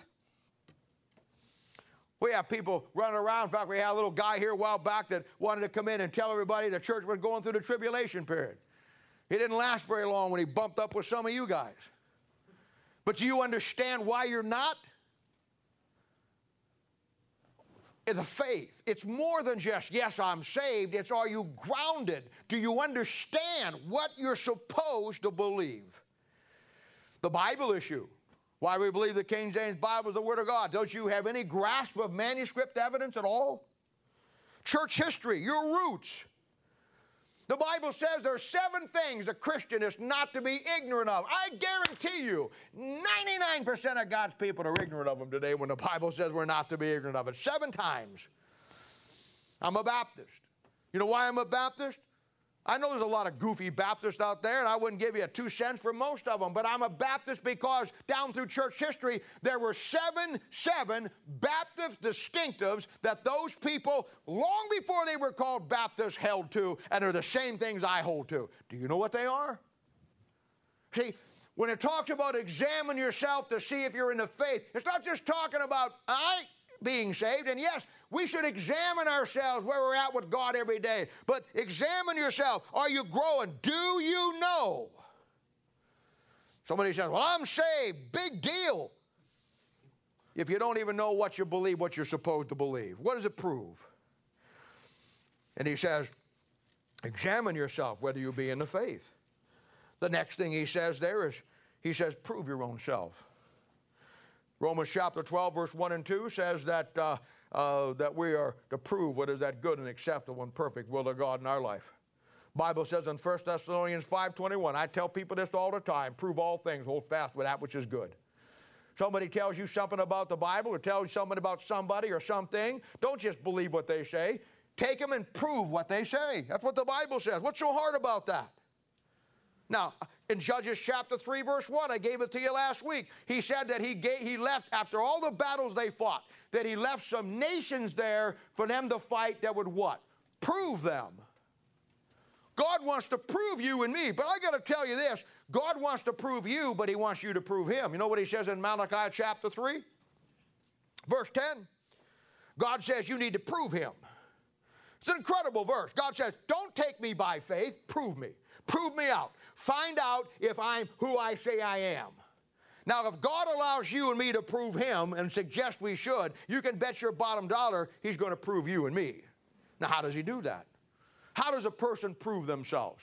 We have people running around. In fact, we had a little guy here a while back that wanted to come in and tell everybody the church was going through the tribulation period. He didn't last very long when he bumped up with some of you guys. But do you understand why you're not? The faith. It's more than just, yes, I'm saved. It's, are you grounded? Do you understand what you're supposed to believe? The Bible issue. Why we believe the King James Bible is the Word of God. Don't you have any grasp of manuscript evidence at all? Church history, your roots. The Bible says there are 7 things a Christian is not to be ignorant of. I guarantee you, 99% of God's people are ignorant of them today when the Bible says we're not to be ignorant of it. 7 times. I'm a Baptist. You know why I'm a Baptist? I know there's a lot of goofy Baptists out there, and I wouldn't give you 2 cents for most of them, but I'm a Baptist because down through church history, there were seven Baptist distinctives that those people, long before they were called Baptists, held to, and are the same things I hold to. Do you know what they are? See, when it talks about examine yourself to see if you're in the faith, it's not just talking about being saved, and yes, we should examine ourselves where we're at with God every day. But examine yourself. Are you growing? Do you know? Somebody says, well, I'm saved. Big deal. If you don't even know what you believe, what you're supposed to believe. What does it prove? And he says, examine yourself whether you be in the faith. The next thing he says there is, he says, prove your own self. Romans chapter 12, verse 1 and 2 says that we are to prove what is that good and acceptable and perfect will of God in our life. Bible says in 1 Thessalonians 5:21, I tell people this all the time, prove all things, hold fast with that which is good. Somebody tells you something about the Bible or tells you something about somebody or something, don't just believe what they say. Take them and prove what they say. That's what the Bible says. What's so hard about that? Now, in Judges chapter 3, verse 1, I gave it to you last week. He said that he left, after all the battles they fought, that he left some nations there for them to fight that would what? Prove them. God wants to prove you and me, but I got to tell you this. God wants to prove you, but he wants you to prove him. You know what he says in Malachi chapter 3? Verse 10. God says you need to prove him. It's an incredible verse. God says, don't take me by faith, prove me. Prove me out. Find out if I'm who I say I am. Now, if God allows you and me to prove him and suggest we should, you can bet your bottom dollar he's going to prove you and me. Now, how does he do that? How does a person prove themselves?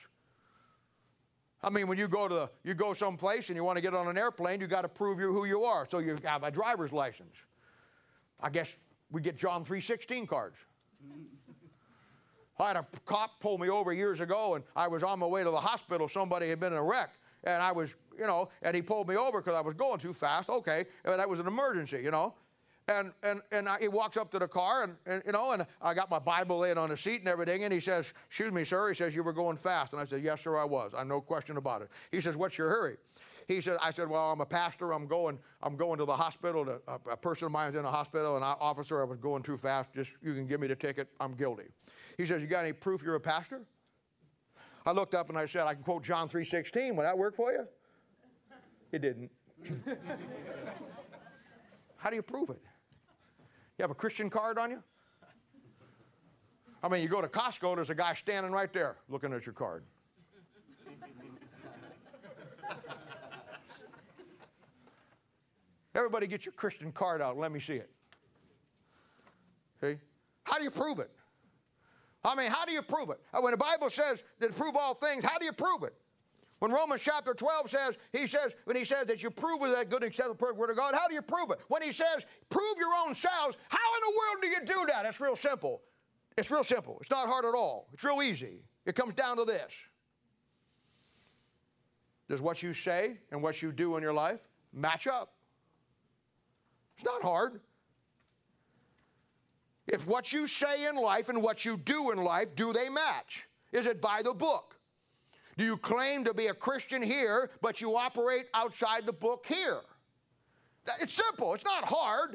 I mean, when you go someplace and you want to get on an airplane, you got to prove who you are. So you have a driver's license. I guess we get John 3:16 cards. I had a cop pull me over years ago, and I was on my way to the hospital. Somebody had been in a wreck, and I was, and he pulled me over because I was going too fast. Okay, and that was an emergency, And he walks up to the car, and I got my Bible laying on the seat and everything, and he says, excuse me, sir. He says, you were going fast. And I said, yes, sir, I was. I no question about it. He says, what's your hurry? He said, I said, well, I'm a pastor. I'm going to the hospital. A person of mine is in a hospital, and officer, I was going too fast. Just, you can give me the ticket. I'm guilty. He says, you got any proof you're a pastor? I looked up and I said, I can quote John 3:16. Will that work for you? It didn't. How do you prove it? You have a Christian card on you? I mean, you go to Costco, there's a guy standing right there looking at your card. Everybody get your Christian card out. Let me see it. See? How do you prove it? I mean, how do you prove it? When the Bible says that prove all things, how do you prove it? When Romans chapter 12 says, when he says that you prove with that good and acceptable perfect word of God, how do you prove it? When he says, prove your own selves, how in the world do you do that? It's real simple. It's real simple. It's not hard at all. It's real easy. It comes down to this. Does what you say and what you do in your life match up? It's not hard. If what you say in life and what you do in life, do they match? Is it by the book? Do you claim to be a Christian here, but you operate outside the book here? It's simple. It's not hard.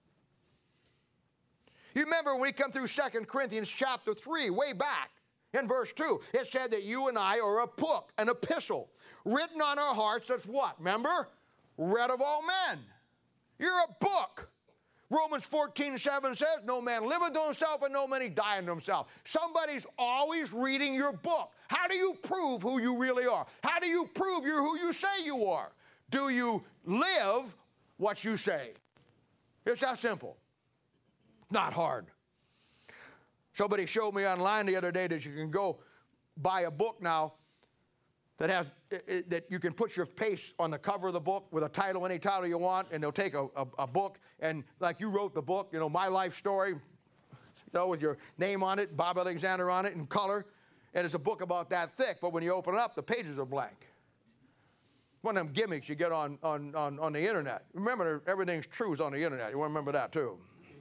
You remember when we come through 2 Corinthians chapter 3, way back in verse 2, it said that you and I are a book, an epistle, written on our hearts that's what? Remember? Read of all men. You're a book. Romans 14:7 says, no man liveth to himself and no man he die unto himself. Somebody's always reading your book. How do you prove who you really are? How do you prove you're who you say you are? Do you live what you say? It's that simple. Not hard. Somebody showed me online the other day that you can go buy a book now that has that you can put your face on the cover of the book with a title, any title you want, and they'll take a book, and like you wrote the book, you know, my life story, you know, with your name on it, Bob Alexander on it in color, and it's a book about that thick, but when you open it up, the pages are blank. One of them gimmicks you get on the internet. Remember, everything's true is on the internet. You want to remember that too.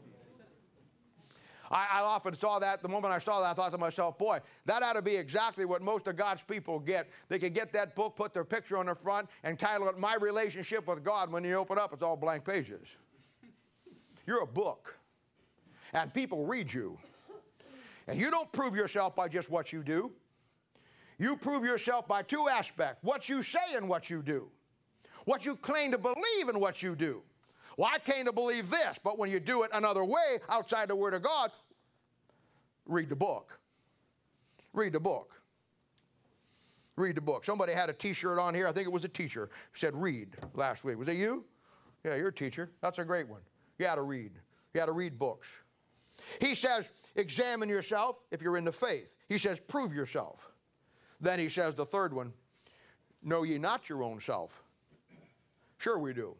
I often saw that. The moment I saw that, I thought to myself, boy, that ought to be exactly what most of God's people get. They could get that book, put their picture on the front, and title it My Relationship with God. When you open it up, it's all blank pages. You're a book, and people read you. And you don't prove yourself by just what you do. You prove yourself by two aspects, what you say and what you do. What you claim to believe and what you do. Well, I came to believe this, but when you do it another way outside the Word of God, read the book. Read the book. Read the book. Somebody had a T-shirt on here. I think it was a teacher. Said read last week. Was it you? Yeah, you're a teacher. That's a great one. You got to read. You got to read books. He says, examine yourself if you're in the faith. He says, prove yourself. Then he says the third one, know ye not your own self. Sure we do.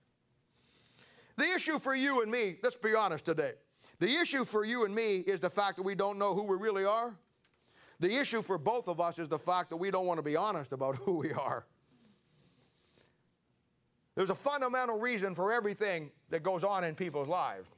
The issue for you and me, let's be honest today. The issue for you and me is the fact that we don't know who we really are. The issue for both of us is the fact that we don't want to be honest about who we are. There's a fundamental reason for everything that goes on in people's lives.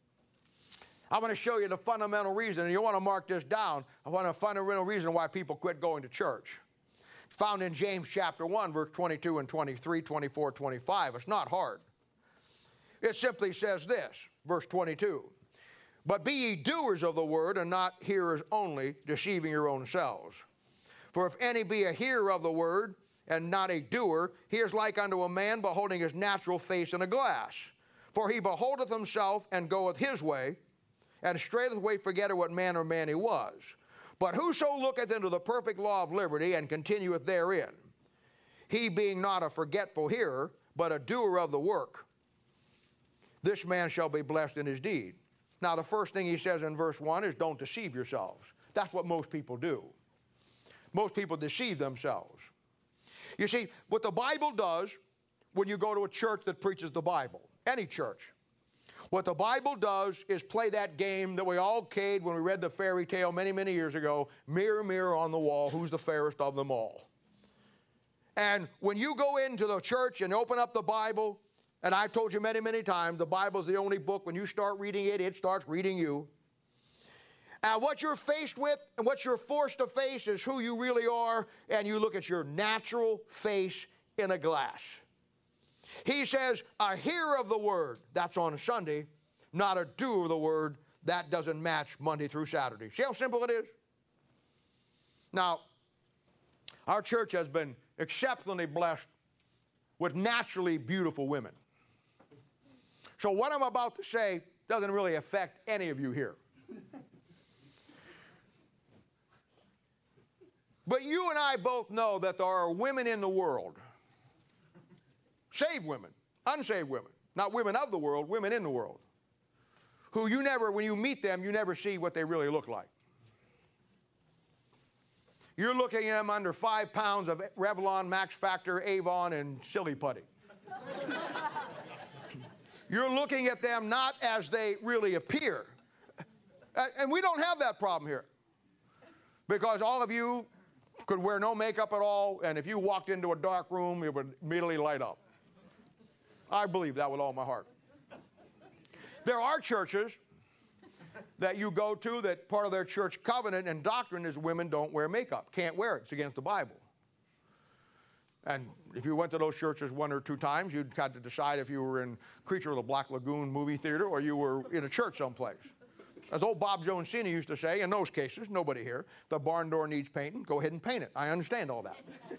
I want to show you the fundamental reason, and you want to mark this down. I want a fundamental reason why people quit going to church. It's found in James chapter 1, verse 22 and 23, 24, 25. It's not hard. It simply says this, verse 22. But be ye doers of the word, and not hearers only, deceiving your own selves. For if any be a hearer of the word, and not a doer, he is like unto a man beholding his natural face in a glass. For he beholdeth himself, and goeth his way, and straightway forgetteth what manner of man he was. But whoso looketh into the perfect law of liberty, and continueth therein, he being not a forgetful hearer, but a doer of the work, this man shall be blessed in his deed. Now, the first thing he says in verse 1 is don't deceive yourselves. That's what most people do. Most people deceive themselves. You see, what the Bible does when you go to a church that preaches the Bible, any church, what the Bible does is play that game that we all played when we read the fairy tale many, many years ago, mirror, mirror on the wall, who's the fairest of them all? And when you go into the church and open up the Bible, and I've told you many, many times, the Bible's the only book, when you start reading it, it starts reading you. And what you're faced with and what you're forced to face is who you really are, and you look at your natural face in a glass. He says, a hearer of the word, that's on a Sunday, not a doer of the word, that doesn't match Monday through Saturday. See how simple it is? Now, our church has been exceptionally blessed with naturally beautiful women. So what I'm about to say doesn't really affect any of you here. But you and I both know that there are women in the world, saved women, unsaved women, not women of the world, women in the world, who you never, when you meet them, you never see what they really look like. You're looking at them under 5 pounds of Revlon, Max Factor, Avon, and silly putty. You're looking at them not as they really appear. And we don't have that problem here. Because all of you could wear no makeup at all, and if you walked into a dark room, it would immediately light up. I believe that with all my heart. There are churches that you go to that part of their church covenant and doctrine is women don't wear makeup. Can't wear it. It's against the Bible. And if you went to those churches 1 or 2 times, you'd have to decide if you were in Creature of the Black Lagoon movie theater or you were in a church someplace. As old Bob Jones Sr. used to say, in those cases, nobody here, the barn door needs painting, go ahead and paint it. I understand all that.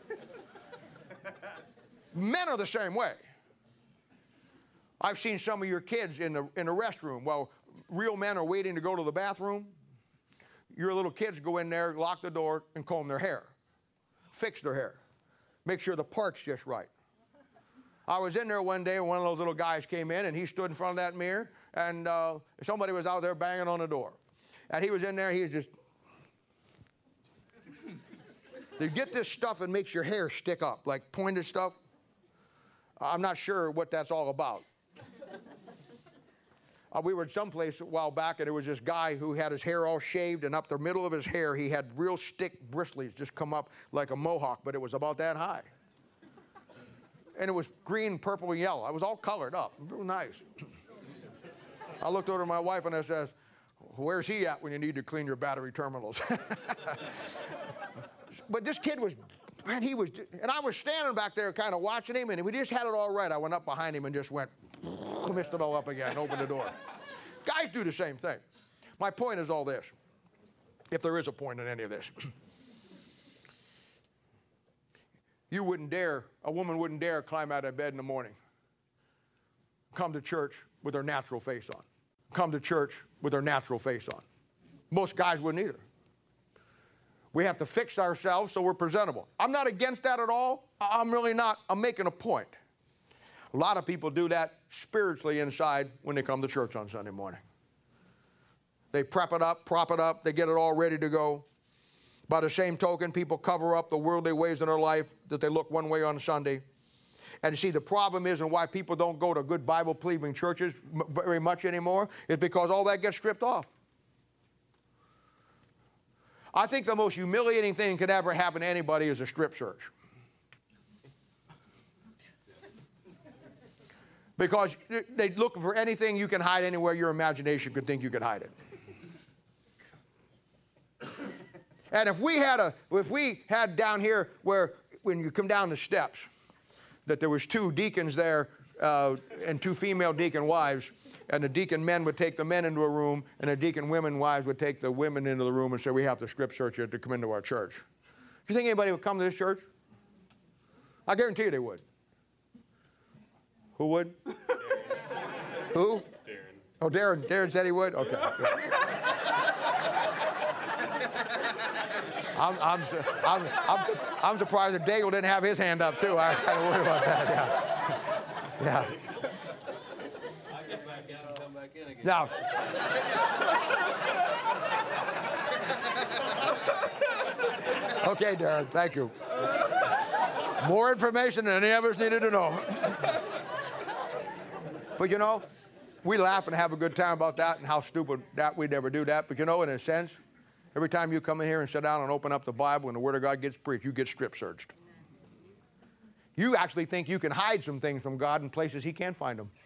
Men are the same way. I've seen some of your kids in the restroom while real men are waiting to go to the bathroom. Your little kids go in there, lock the door, and comb their hair. Fix their hair. Make sure the part's just right. I was in there one day and one of those little guys came in and he stood in front of that mirror and somebody was out there banging on the door. And he was in there, he was just... You get this stuff and makes your hair stick up, like pointed stuff. I'm not sure what that's all about. We were someplace a while back and there was this guy who had his hair all shaved and up the middle of his hair he had real stick bristles just come up like a mohawk, but it was about that high. And it was green, purple, and yellow. I was all colored up. Real nice. I looked over to my wife and I said, where's he at when you need to clean your battery terminals? But this kid was, man, he was, and I was standing back there kind of watching him and we just had it all right. I went up behind him and just went, missed it all up again, opened the door. Guys do the same thing. My point is all this, if there is a point in any of this. You wouldn't dare, a woman wouldn't dare climb out of bed in the morning, come to church with her natural face on. Come to church with her natural face on. Most guys wouldn't either. We have to fix ourselves so we're presentable. I'm not against that at all. I'm really not. I'm making a point. A lot of people do that spiritually inside when they come to church on Sunday morning. They prep it up, prop it up, they get it all ready to go. By the same token, people cover up the worldly ways in their life that they look one way on Sunday. And you see, the problem is and why people don't go to good Bible-believing churches very much anymore is because all that gets stripped off. I think the most humiliating thing that could ever happen to anybody is a strip search. Because they look for anything you can hide anywhere your imagination could think you could hide it. And if we had down here where when you come down the steps, that there was 2 deacons there and 2 female deacon wives, and the deacon men would take the men into a room, and the deacon women wives would take the women into the room and say, we have to strip search you to come into our church. Do you think anybody would come to this church? I guarantee you they would. Who would? Who? Darren. Oh, Darren. Darren said he would? Okay. Yeah. I'm surprised that Daigle didn't have his hand up, too. I was kind of worried about that, yeah. Yeah. I get back out and come back in again. Now, okay, Darren, thank you. More information than any of us needed to know. But you know, we laugh and have a good time about that and how stupid that we'd never do that. But you know, in a sense, every time you come in here and sit down and open up the Bible and the Word of God gets preached, you get strip searched. You actually think you can hide some things from God in places He can't find them.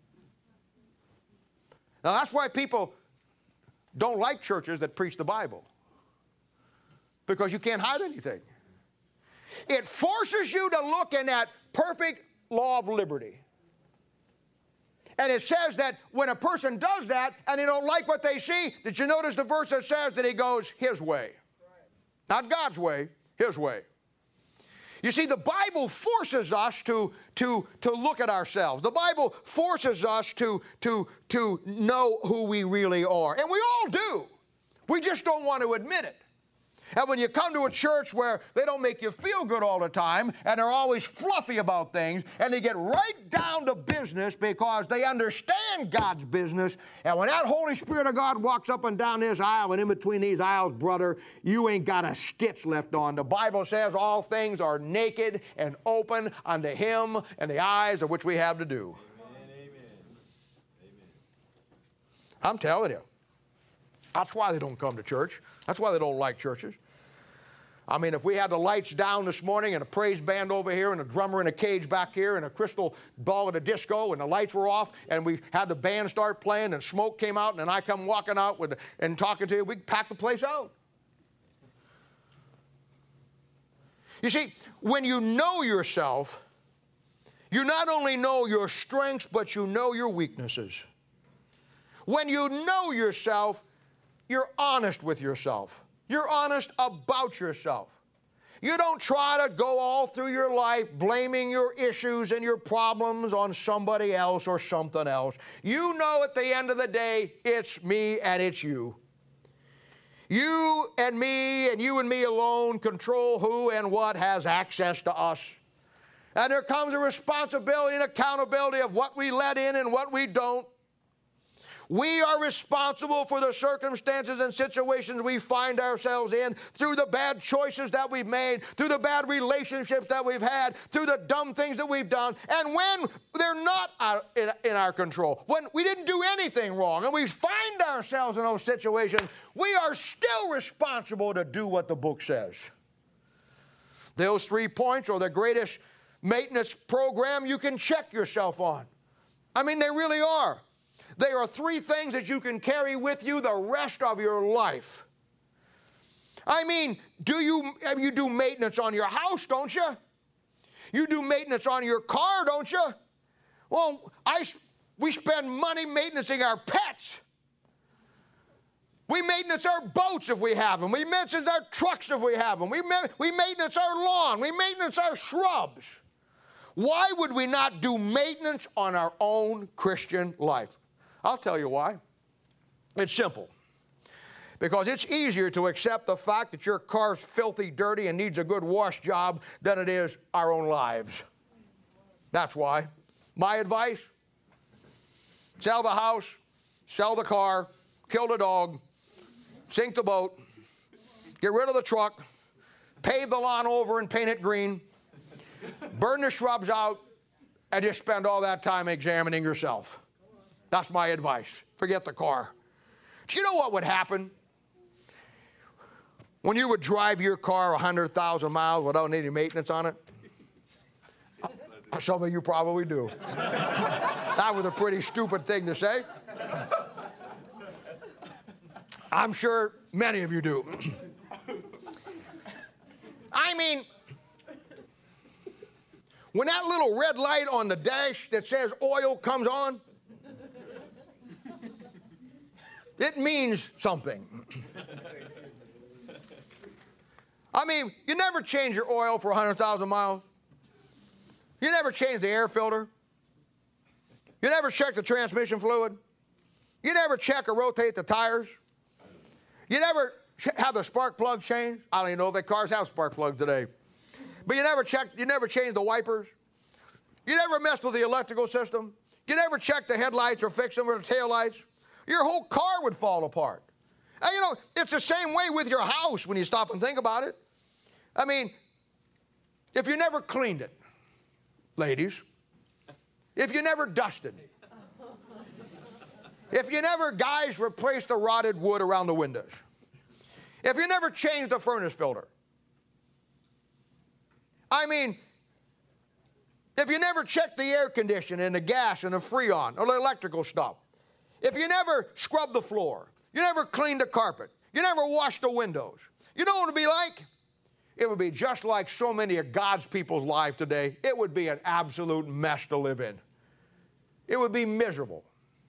Now that's why people don't like churches that preach the Bible. Because you can't hide anything. It forces you to look in that perfect law of liberty. And it says that when a person does that and they don't like what they see, did you notice the verse that says that he goes his way? Not God's way, his way. You see, the Bible forces us to look at ourselves. The Bible forces us to know who we really are. And we all do. We just don't want to admit it. And when you come to a church where they don't make you feel good all the time, and they're always fluffy about things, and they get right down to business because they understand God's business, and when that Holy Spirit of God walks up and down this aisle and in between these aisles, brother, you ain't got a stitch left on. The Bible says all things are naked and open unto Him and the eyes of which we have to do. Amen. I'm telling you. That's why they don't come to church. That's why they don't like churches. I mean, if we had the lights down this morning and a praise band over here and a drummer in a cage back here and a crystal ball at a disco and the lights were off and we had the band start playing and smoke came out and then I come walking out and talking to you, we'd pack the place out. You see, when you know yourself, you not only know your strengths, but you know your weaknesses. When you know yourself, you're honest with yourself. You're honest about yourself. You don't try to go all through your life blaming your issues and your problems on somebody else or something else. You know at the end of the day, it's me and it's you. You and me and you and me alone control who and what has access to us. And there comes a responsibility and accountability of what we let in and what we don't. We are responsible for the circumstances and situations we find ourselves in through the bad choices that we've made, through the bad relationships that we've had, through the dumb things that we've done. And when they're not in our control, when we didn't do anything wrong and we find ourselves in those situations, we are still responsible to do what the book says. Those 3 points are the greatest maintenance program you can check yourself on. I mean, they really are. They are 3 things that you can carry with you the rest of your life. I mean, you do maintenance on your house, don't you? You do maintenance on your car, don't you? Well, we spend money maintaining our pets. We maintenance our boats if we have them. We maintenance our trucks if we have them. We maintenance our lawn. We maintenance our shrubs. Why would we not do maintenance on our own Christian life? I'll tell you why. It's simple. Because it's easier to accept the fact that your car's filthy, dirty, and needs a good wash job than it is our own lives. That's why. My advice, sell the house, sell the car, kill the dog, sink the boat, get rid of the truck, pave the lawn over and paint it green, burn the shrubs out, and just spend all that time examining yourself. That's my advice. Forget the car. Do you know what would happen when you would drive your car 100,000 miles without any maintenance on it? Some of you probably do. That was a pretty stupid thing to say. I'm sure many of you do. I mean, when that little red light on the dash that says oil comes on, it means something. I mean, you never change your oil for 100,000 miles. You never change the air filter. You never check the transmission fluid. You never check or rotate the tires. You never have the spark plug changed. I don't even know if the cars have spark plugs today. But you never change the wipers. You never mess with the electrical system. You never check the headlights or fix them or the taillights. Your whole car would fall apart. And you know, it's the same way with your house when you stop and think about it. I mean, if you never cleaned it, ladies, if you never dusted, if you never, guys, replaced the rotted wood around the windows, if you never changed the furnace filter, I mean, if you never checked the air conditioning and the gas and the freon or the electrical stuff, if you never scrubbed the floor, you never cleaned the carpet, you never washed the windows, you know what it would be like? it would be just like so many of God's people's lives today. It would be an absolute mess to live in. It would be miserable.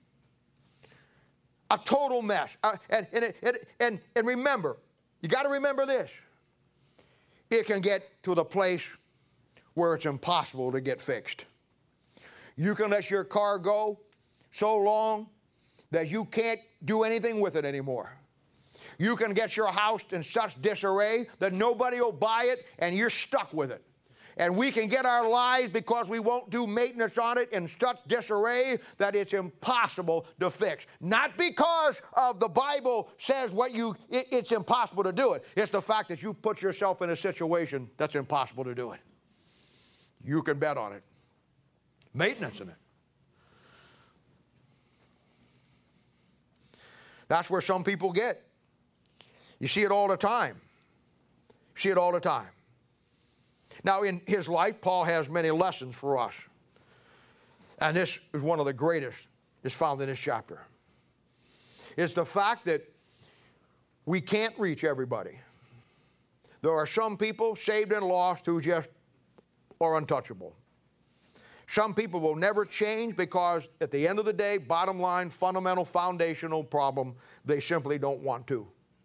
A total mess. And remember, you got to remember this. It can get to the place where it's impossible to get fixed. You can let your car go so long that you can't do anything with it anymore. You can get your house in such disarray that nobody will buy it and you're stuck with it. And we can get our lives, because we won't do maintenance on it, in such disarray that it's impossible to fix. Not because of the Bible says it's impossible to do it. It's the fact that you put yourself in a situation that's impossible to do it. You can bet on it. Maintenance in it. That's where some people get. You see it all the time. You see it all the time. Now, in his life, Paul has many lessons for us. And this is one of the greatest is found in this chapter. It's the fact that we can't reach everybody. There are some people saved and lost who just are untouchable. Some people will never change because at the end of the day, bottom line, fundamental, foundational problem, they simply don't want to.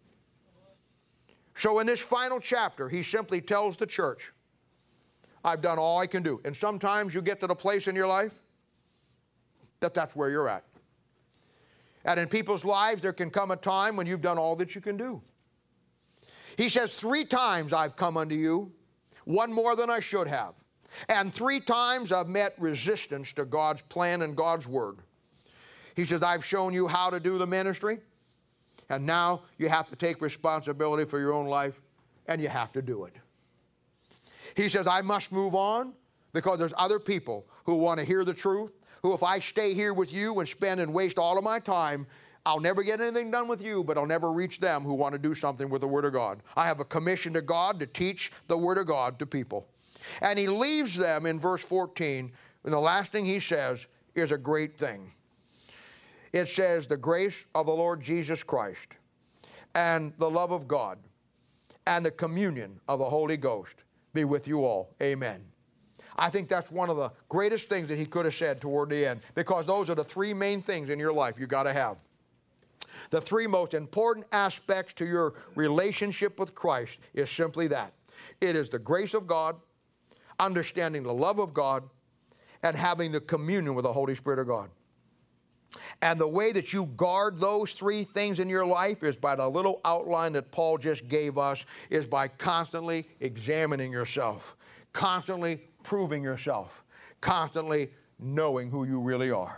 So in this final chapter, he simply tells the church, I've done all I can do. And sometimes you get to the place in your life that that's where you're at. And in people's lives, there can come a time when you've done all that you can do. He says, 3 times I've come unto you, one more than I should have. And 3 times I've met resistance to God's plan and God's word. He says, I've shown you how to do the ministry, and now you have to take responsibility for your own life, and you have to do it. He says, I must move on because there's other people who want to hear the truth, who if I stay here with you and spend and waste all of my time, I'll never get anything done with you, but I'll never reach them who want to do something with the Word of God. I have a commission to God to teach the Word of God to people. And he leaves them in verse 14, and the last thing he says is a great thing. It says, the grace of the Lord Jesus Christ and the love of God and the communion of the Holy Ghost be with you all. Amen. I think that's one of the greatest things that he could have said toward the end, because those are the 3 main things in your life you got to have. The 3 most important aspects to your relationship with Christ is simply that. It is the grace of God, understanding the love of God, and having the communion with the Holy Spirit of God. And the way that you guard those 3 things in your life is by the little outline that Paul just gave us, is by constantly examining yourself, constantly proving yourself, constantly knowing who you really are.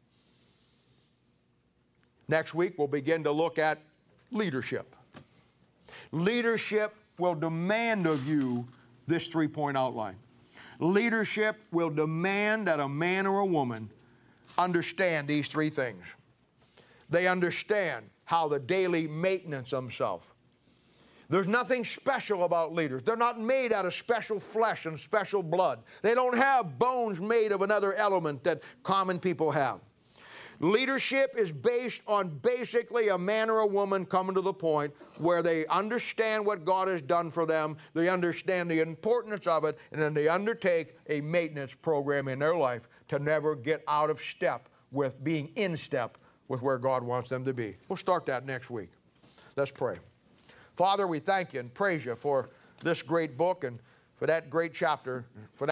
Next week, we'll begin to look at leadership. Leadership will demand of you this 3-point outline. Leadership will demand that a man or a woman understand these 3 things. They understand how the daily maintenance themselves. There's nothing special about leaders. They're not made out of special flesh and special blood. They don't have bones made of another element that common people have. Leadership is based on basically a man or a woman coming to the point where they understand what God has done for them, they understand the importance of it, and then they undertake a maintenance program in their life to never get out of step with being in step with where God wants them to be. We'll start that next week. Let's pray. Father, we thank you and praise you for this great book and for that great chapter, for that